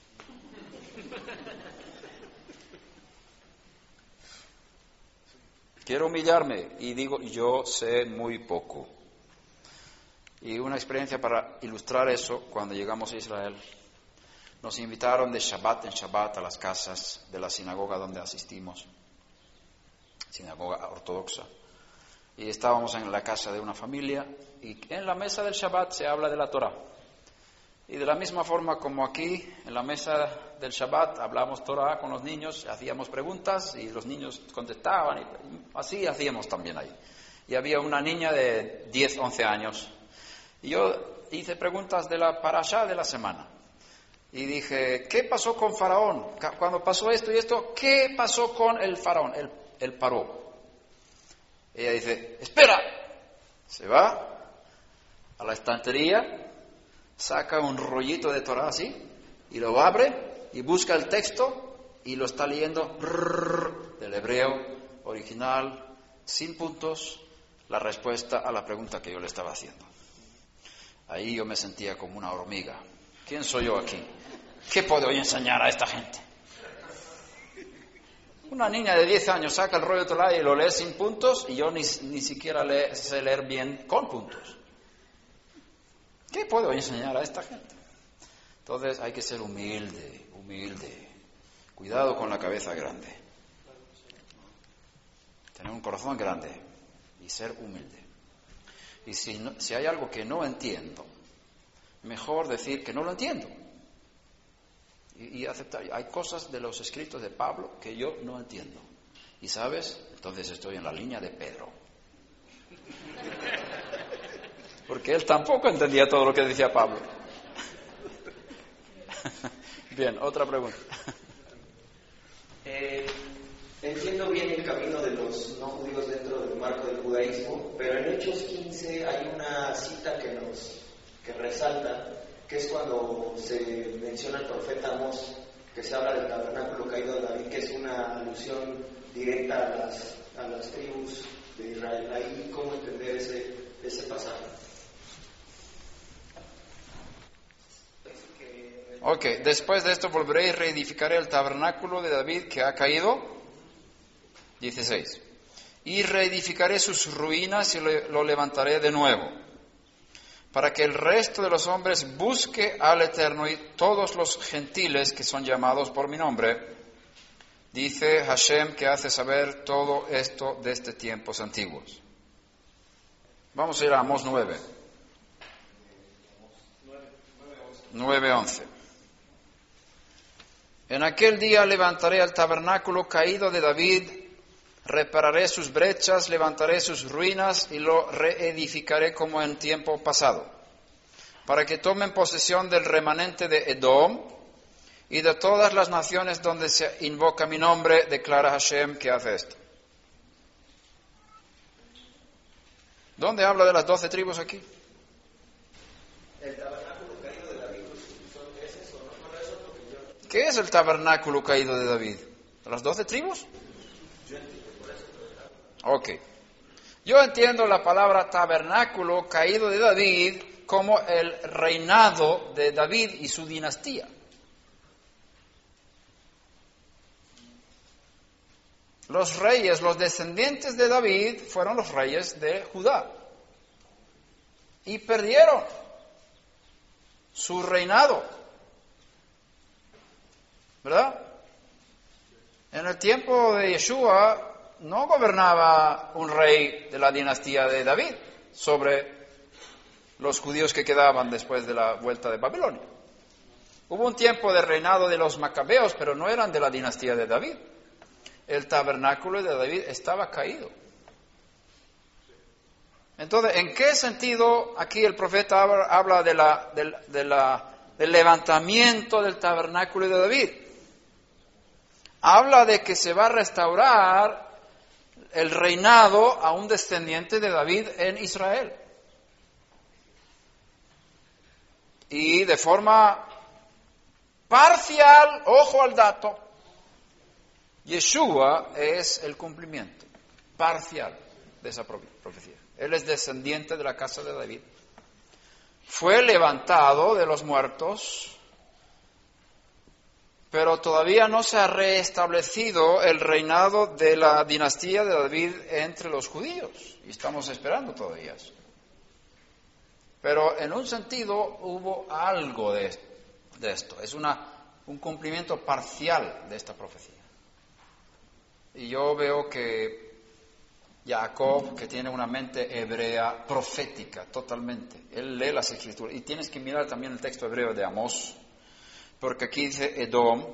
Quiero humillarme y digo, yo sé muy poco. Y una experiencia para ilustrar eso, cuando llegamos a Israel, nos invitaron de Shabbat en Shabbat a las casas de la sinagoga donde asistimos, sinagoga ortodoxa. Y estábamos en la casa de una familia y en la mesa del Shabbat se habla de la Torah. Y de la misma forma como aquí, en la mesa del Shabbat, hablamos Torah con los niños, hacíamos preguntas y los niños contestaban, y así hacíamos también ahí. Y había una niña de diez, once años, y yo hice preguntas de la parashá de la semana. Y dije, ¿qué pasó con Faraón? Cuando pasó esto y esto, ¿qué pasó con el Faraón, el, el Paró? Ella dice, espera, se va a la estantería, saca un rollito de Torah así, y lo abre, y busca el texto, y lo está leyendo del hebreo original, sin puntos, la respuesta a la pregunta que yo le estaba haciendo. Ahí yo me sentía como una hormiga. ¿Quién soy yo aquí? ¿Qué puedo yo enseñar a esta gente? Una niña de diez años saca el rollo de Torah y lo lee sin puntos, y yo ni, ni siquiera le, sé leer bien con puntos. ¿Qué puedo enseñar a esta gente? Entonces hay que ser humilde, humilde. Cuidado con la cabeza grande. Tener un corazón grande y ser humilde. Y si, no, si hay algo que no entiendo, mejor decir que no lo entiendo. Y, y aceptar. Hay cosas de los escritos de Pablo que yo no entiendo. ¿Y sabes? Entonces estoy en la línea de Pedro. Porque él tampoco entendía todo lo que decía Pablo. Bien, otra pregunta. Eh, entiendo bien el camino de los no judíos dentro del marco del judaísmo, pero en Hechos quince hay una cita que nos que resalta, que es cuando se menciona el profeta Amós, que se habla del tabernáculo caído de David, que es una alusión directa a las, a las tribus de Israel. Ahí, ¿cómo entender ese, ese pasaje? Ok, después de esto volveré y reedificaré el tabernáculo de David que ha caído. dieciséis. Y reedificaré sus ruinas y lo levantaré de nuevo, para que el resto de los hombres busque al Eterno y todos los gentiles que son llamados por mi nombre, dice Hashem, que hace saber todo esto desde tiempos antiguos. Vamos a ir a Amós nueve. nueve once. En aquel día levantaré el tabernáculo caído de David, repararé sus brechas, levantaré sus ruinas y lo reedificaré como en tiempo pasado, para que tomen posesión del remanente de Edom y de todas las naciones donde se invoca mi nombre, declara Hashem, que hace esto. ¿Dónde habla de las doce tribus aquí? El tabernáculo caído de David. ¿Es eso? ¿No? ¿No es otro que yo? ¿Qué es el tabernáculo caído de David? ¿Las doce tribus? Ok. Yo entiendo la palabra tabernáculo caído de David como el reinado de David y su dinastía. Los reyes, los descendientes de David, fueron los reyes de Judá. Y perdieron su reinado. ¿Verdad? En el tiempo de Yeshua no gobernaba un rey de la dinastía de David sobre los judíos que quedaban después de la vuelta de Babilonia. Hubo un tiempo de reinado de los macabeos, pero no eran de la dinastía de David. El tabernáculo de David estaba caído. Entonces, ¿en qué sentido aquí el profeta habla de la, de, de la, del levantamiento del tabernáculo de David? Habla de que se va a restaurar el reinado a un descendiente de David en Israel. Y de forma parcial, ojo al dato, Yeshua es el cumplimiento parcial de esa profecía. Él es descendiente de la casa de David. Fue levantado de los muertos, pero todavía no se ha reestablecido el reinado de la dinastía de David entre los judíos. Y estamos esperando todavía eso. Pero en un sentido hubo algo de esto. De esto. Es una, un cumplimiento parcial de esta profecía. Y yo veo que Jacob, que tiene una mente hebrea profética totalmente, él lee las escrituras. Y tienes que mirar también el texto hebreo de Amós, porque aquí dice Edom,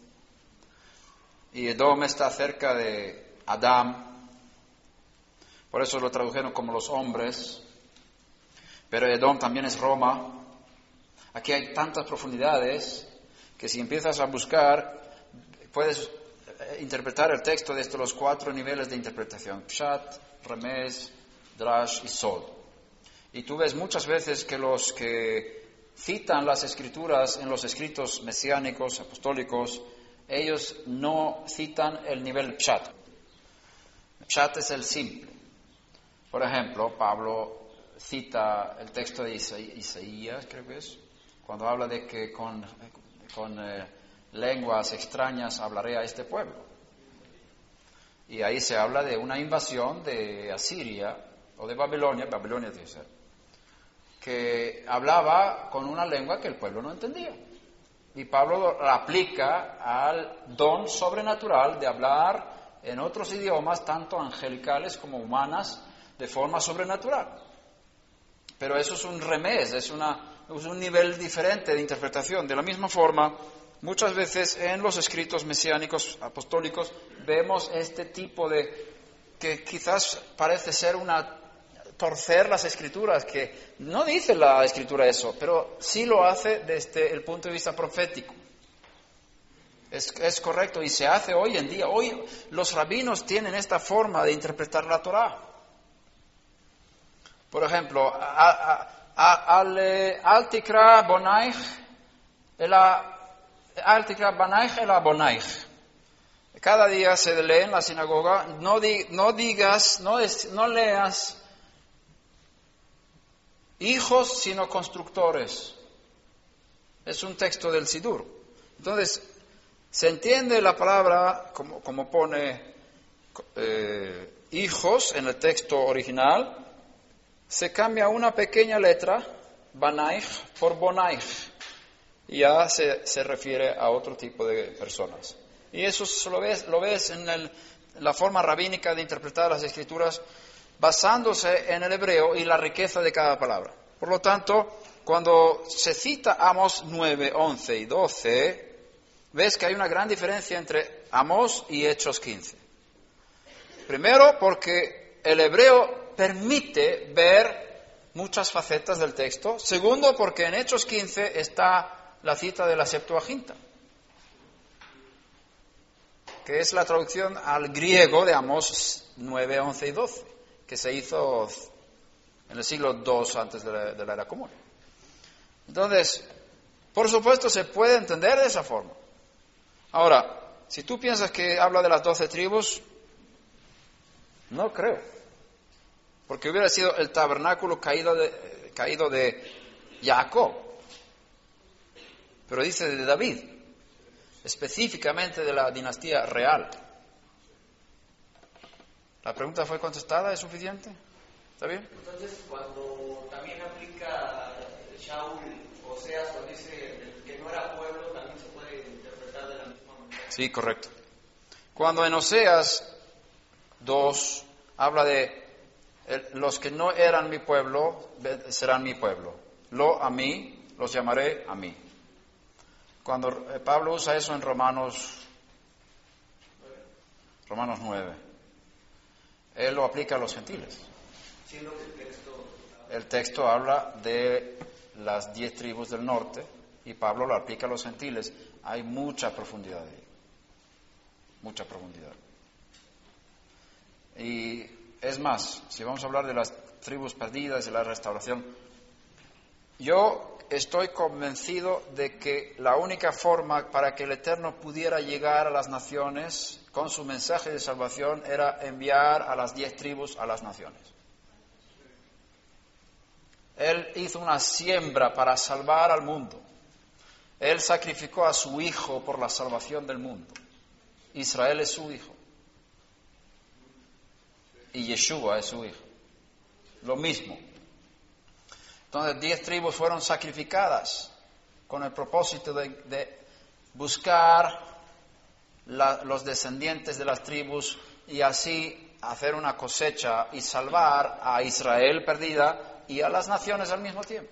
y Edom está cerca de Adán, por eso lo tradujeron como los hombres, pero Edom también es Roma. Aquí hay tantas profundidades que si empiezas a buscar, puedes interpretar el texto desde los cuatro niveles de interpretación: Pshat, Remez, Drash y Sod. Y tú ves muchas veces que los que citan las escrituras en los escritos mesiánicos, apostólicos, ellos no citan el nivel Pshat. Pshat es el simple. Por ejemplo, Pablo cita el texto de Isaías, creo que es, cuando habla de que con, con eh, lenguas extrañas hablaré a este pueblo. Y ahí se habla de una invasión de Asiria o de Babilonia, Babilonia debe ser, que hablaba con una lengua que el pueblo no entendía. Y Pablo la aplica al don sobrenatural de hablar en otros idiomas, tanto angelicales como humanas, de forma sobrenatural. Pero eso es un remés, es una, es un nivel diferente de interpretación. De la misma forma, muchas veces en los escritos mesiánicos apostólicos vemos este tipo de, que quizás parece ser una torcer las escrituras, que no dice la escritura eso, pero sí lo hace desde el punto de vista profético. Es, es correcto y se hace hoy en día. Hoy los rabinos tienen esta forma de interpretar la Torá. Por ejemplo, al tikra bonaich al tikra bonaich el abonaich. Cada día se lee en la sinagoga, no, di, no digas, no, es, no leas hijos sino constructores. Es un texto del Sidur. Entonces, se entiende la palabra como, como pone eh, hijos en el texto original, se cambia una pequeña letra, banaich, por bonaich, y ya se, se refiere a otro tipo de personas. Y eso lo ves, lo ves en el, la forma rabínica de interpretar las escrituras, basándose en el hebreo y la riqueza de cada palabra. Por lo tanto, cuando se cita Amós nueve, once y doce, ves que hay una gran diferencia entre Amós y Hechos quince. Primero, porque el hebreo permite ver muchas facetas del texto. Segundo, porque en Hechos quince está la cita de la Septuaginta, que es la traducción al griego de Amós nueve, once y doce, que se hizo en el siglo dos antes de la, de la era común. Entonces, por supuesto, se puede entender de esa forma. Ahora, si tú piensas que habla de las doce tribus, no creo. Porque hubiera sido el tabernáculo caído de, caído de Jacob. Pero dice de David, específicamente de la dinastía real. ¿La pregunta fue contestada? ¿Es suficiente? ¿Está bien? Entonces, cuando también aplica Shaul, Oseas, cuando dice que no era pueblo, también se puede interpretar de la misma manera. Sí, correcto. Cuando en Oseas dos habla de el, los que no eran mi pueblo serán mi pueblo. Lo a mí, los llamaré a mí. Cuando Pablo usa eso en Romanos, Romanos nueve, él lo aplica a los gentiles. Siendo que el texto... El texto habla de las diez tribus del norte y Pablo lo aplica a los gentiles. Hay mucha profundidad ahí. Mucha profundidad. Y es más, si vamos a hablar de las tribus perdidas y la restauración, yo estoy convencido de que la única forma para que el Eterno pudiera llegar a las naciones con su mensaje de salvación era enviar a las diez tribus a las naciones. Él hizo una siembra para salvar al mundo. Él sacrificó a su hijo por la salvación del mundo. Israel es su hijo. Y Yeshua es su hijo. Lo mismo. Entonces, diez tribus fueron sacrificadas con el propósito de, de buscar la, los descendientes de las tribus y así hacer una cosecha y salvar a Israel perdida y a las naciones al mismo tiempo.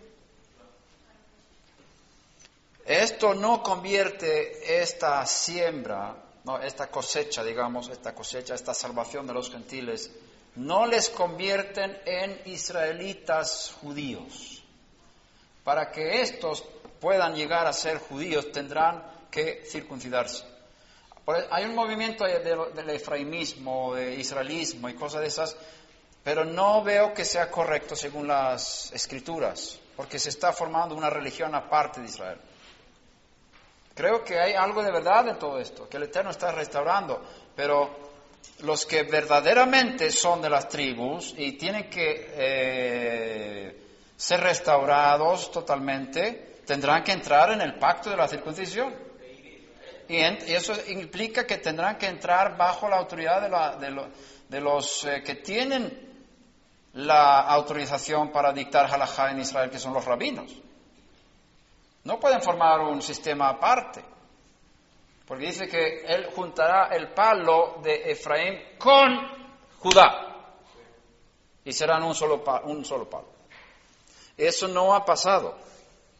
Esto no convierte esta siembra, no, esta cosecha, digamos, esta cosecha, esta salvación de los gentiles, no les convierten en israelitas judíos. Para que estos puedan llegar a ser judíos tendrán que circuncidarse. Hay un movimiento del efraimismo, de israelismo y cosas de esas, pero no veo que sea correcto según las escrituras, porque se está formando una religión aparte de Israel. Creo que hay algo de verdad en todo esto, que el Eterno está restaurando, pero los que verdaderamente son de las tribus y tienen que eh, ser restaurados totalmente, tendrán que entrar en el pacto de la circuncisión. Y, en, y eso implica que tendrán que entrar bajo la autoridad de, la, de, lo, de los eh, que tienen la autorización para dictar halajá en Israel, que son los rabinos. No pueden formar un sistema aparte, porque dice que él juntará el palo de Efraín con Judá y serán un solo, pa- un solo palo. Eso no ha pasado.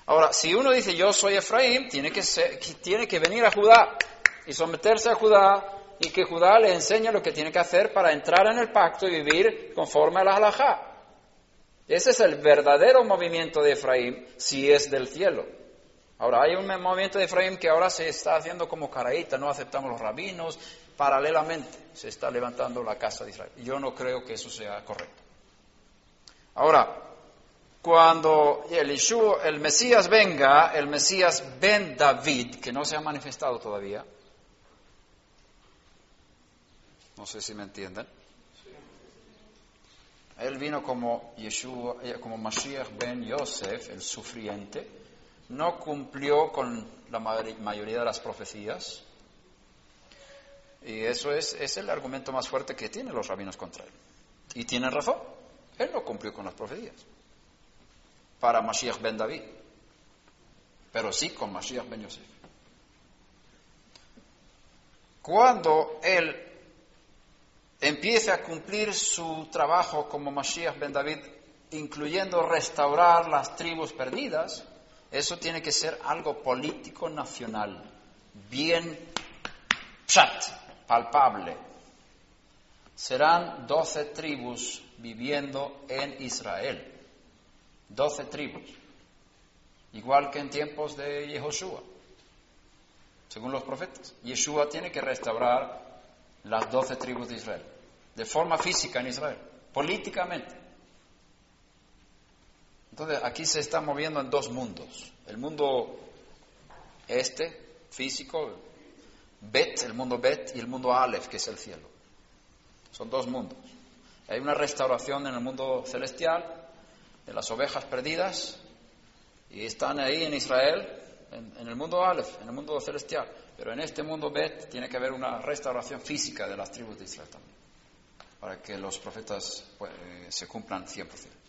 Ahora, si uno dice yo soy Efraín, tiene que, ser, tiene que venir a Judá y someterse a Judá y que Judá le enseñe lo que tiene que hacer para entrar en el pacto y vivir conforme a la halajá. Ese es el verdadero movimiento de Efraín, si es del cielo. Ahora, hay un movimiento de Efraín que ahora se está haciendo como caraíta, no aceptamos los rabinos, paralelamente se está levantando la casa de Israel. Yo no creo que eso sea correcto. Ahora, cuando el, Yeshua, el Mesías venga, el Mesías Ben David, que no se ha manifestado todavía, no sé si me entienden, él vino como Yeshua, como Mashiach Ben Yosef, el sufriente, no cumplió con la mayoría de las profecías, y eso es, es el argumento más fuerte que tienen los rabinos contra él. Y tienen razón, él no cumplió con las profecías para Mashiach Ben David, pero sí con Mashiach Ben Yosef. Cuando él empiece a cumplir su trabajo como Mashiach Ben David, incluyendo restaurar las tribus perdidas, eso tiene que ser algo político nacional, bien pshat, palpable. Serán doce tribus viviendo en Israel. Doce tribus. Igual que en tiempos de Yehoshua, según los profetas. Yeshua tiene que restaurar las doce tribus de Israel, de forma física en Israel, políticamente. Entonces, aquí se está moviendo en dos mundos. El mundo este, físico, Bet, el mundo Bet, y el mundo Aleph, que es el cielo. Son dos mundos. Hay una restauración en el mundo celestial, de las ovejas perdidas, y están ahí en Israel, en, en el mundo Aleph, en el mundo celestial. Pero en este mundo Bet tiene que haber una restauración física de las tribus de Israel también, para que los profetas pues, se cumplan cien por ciento.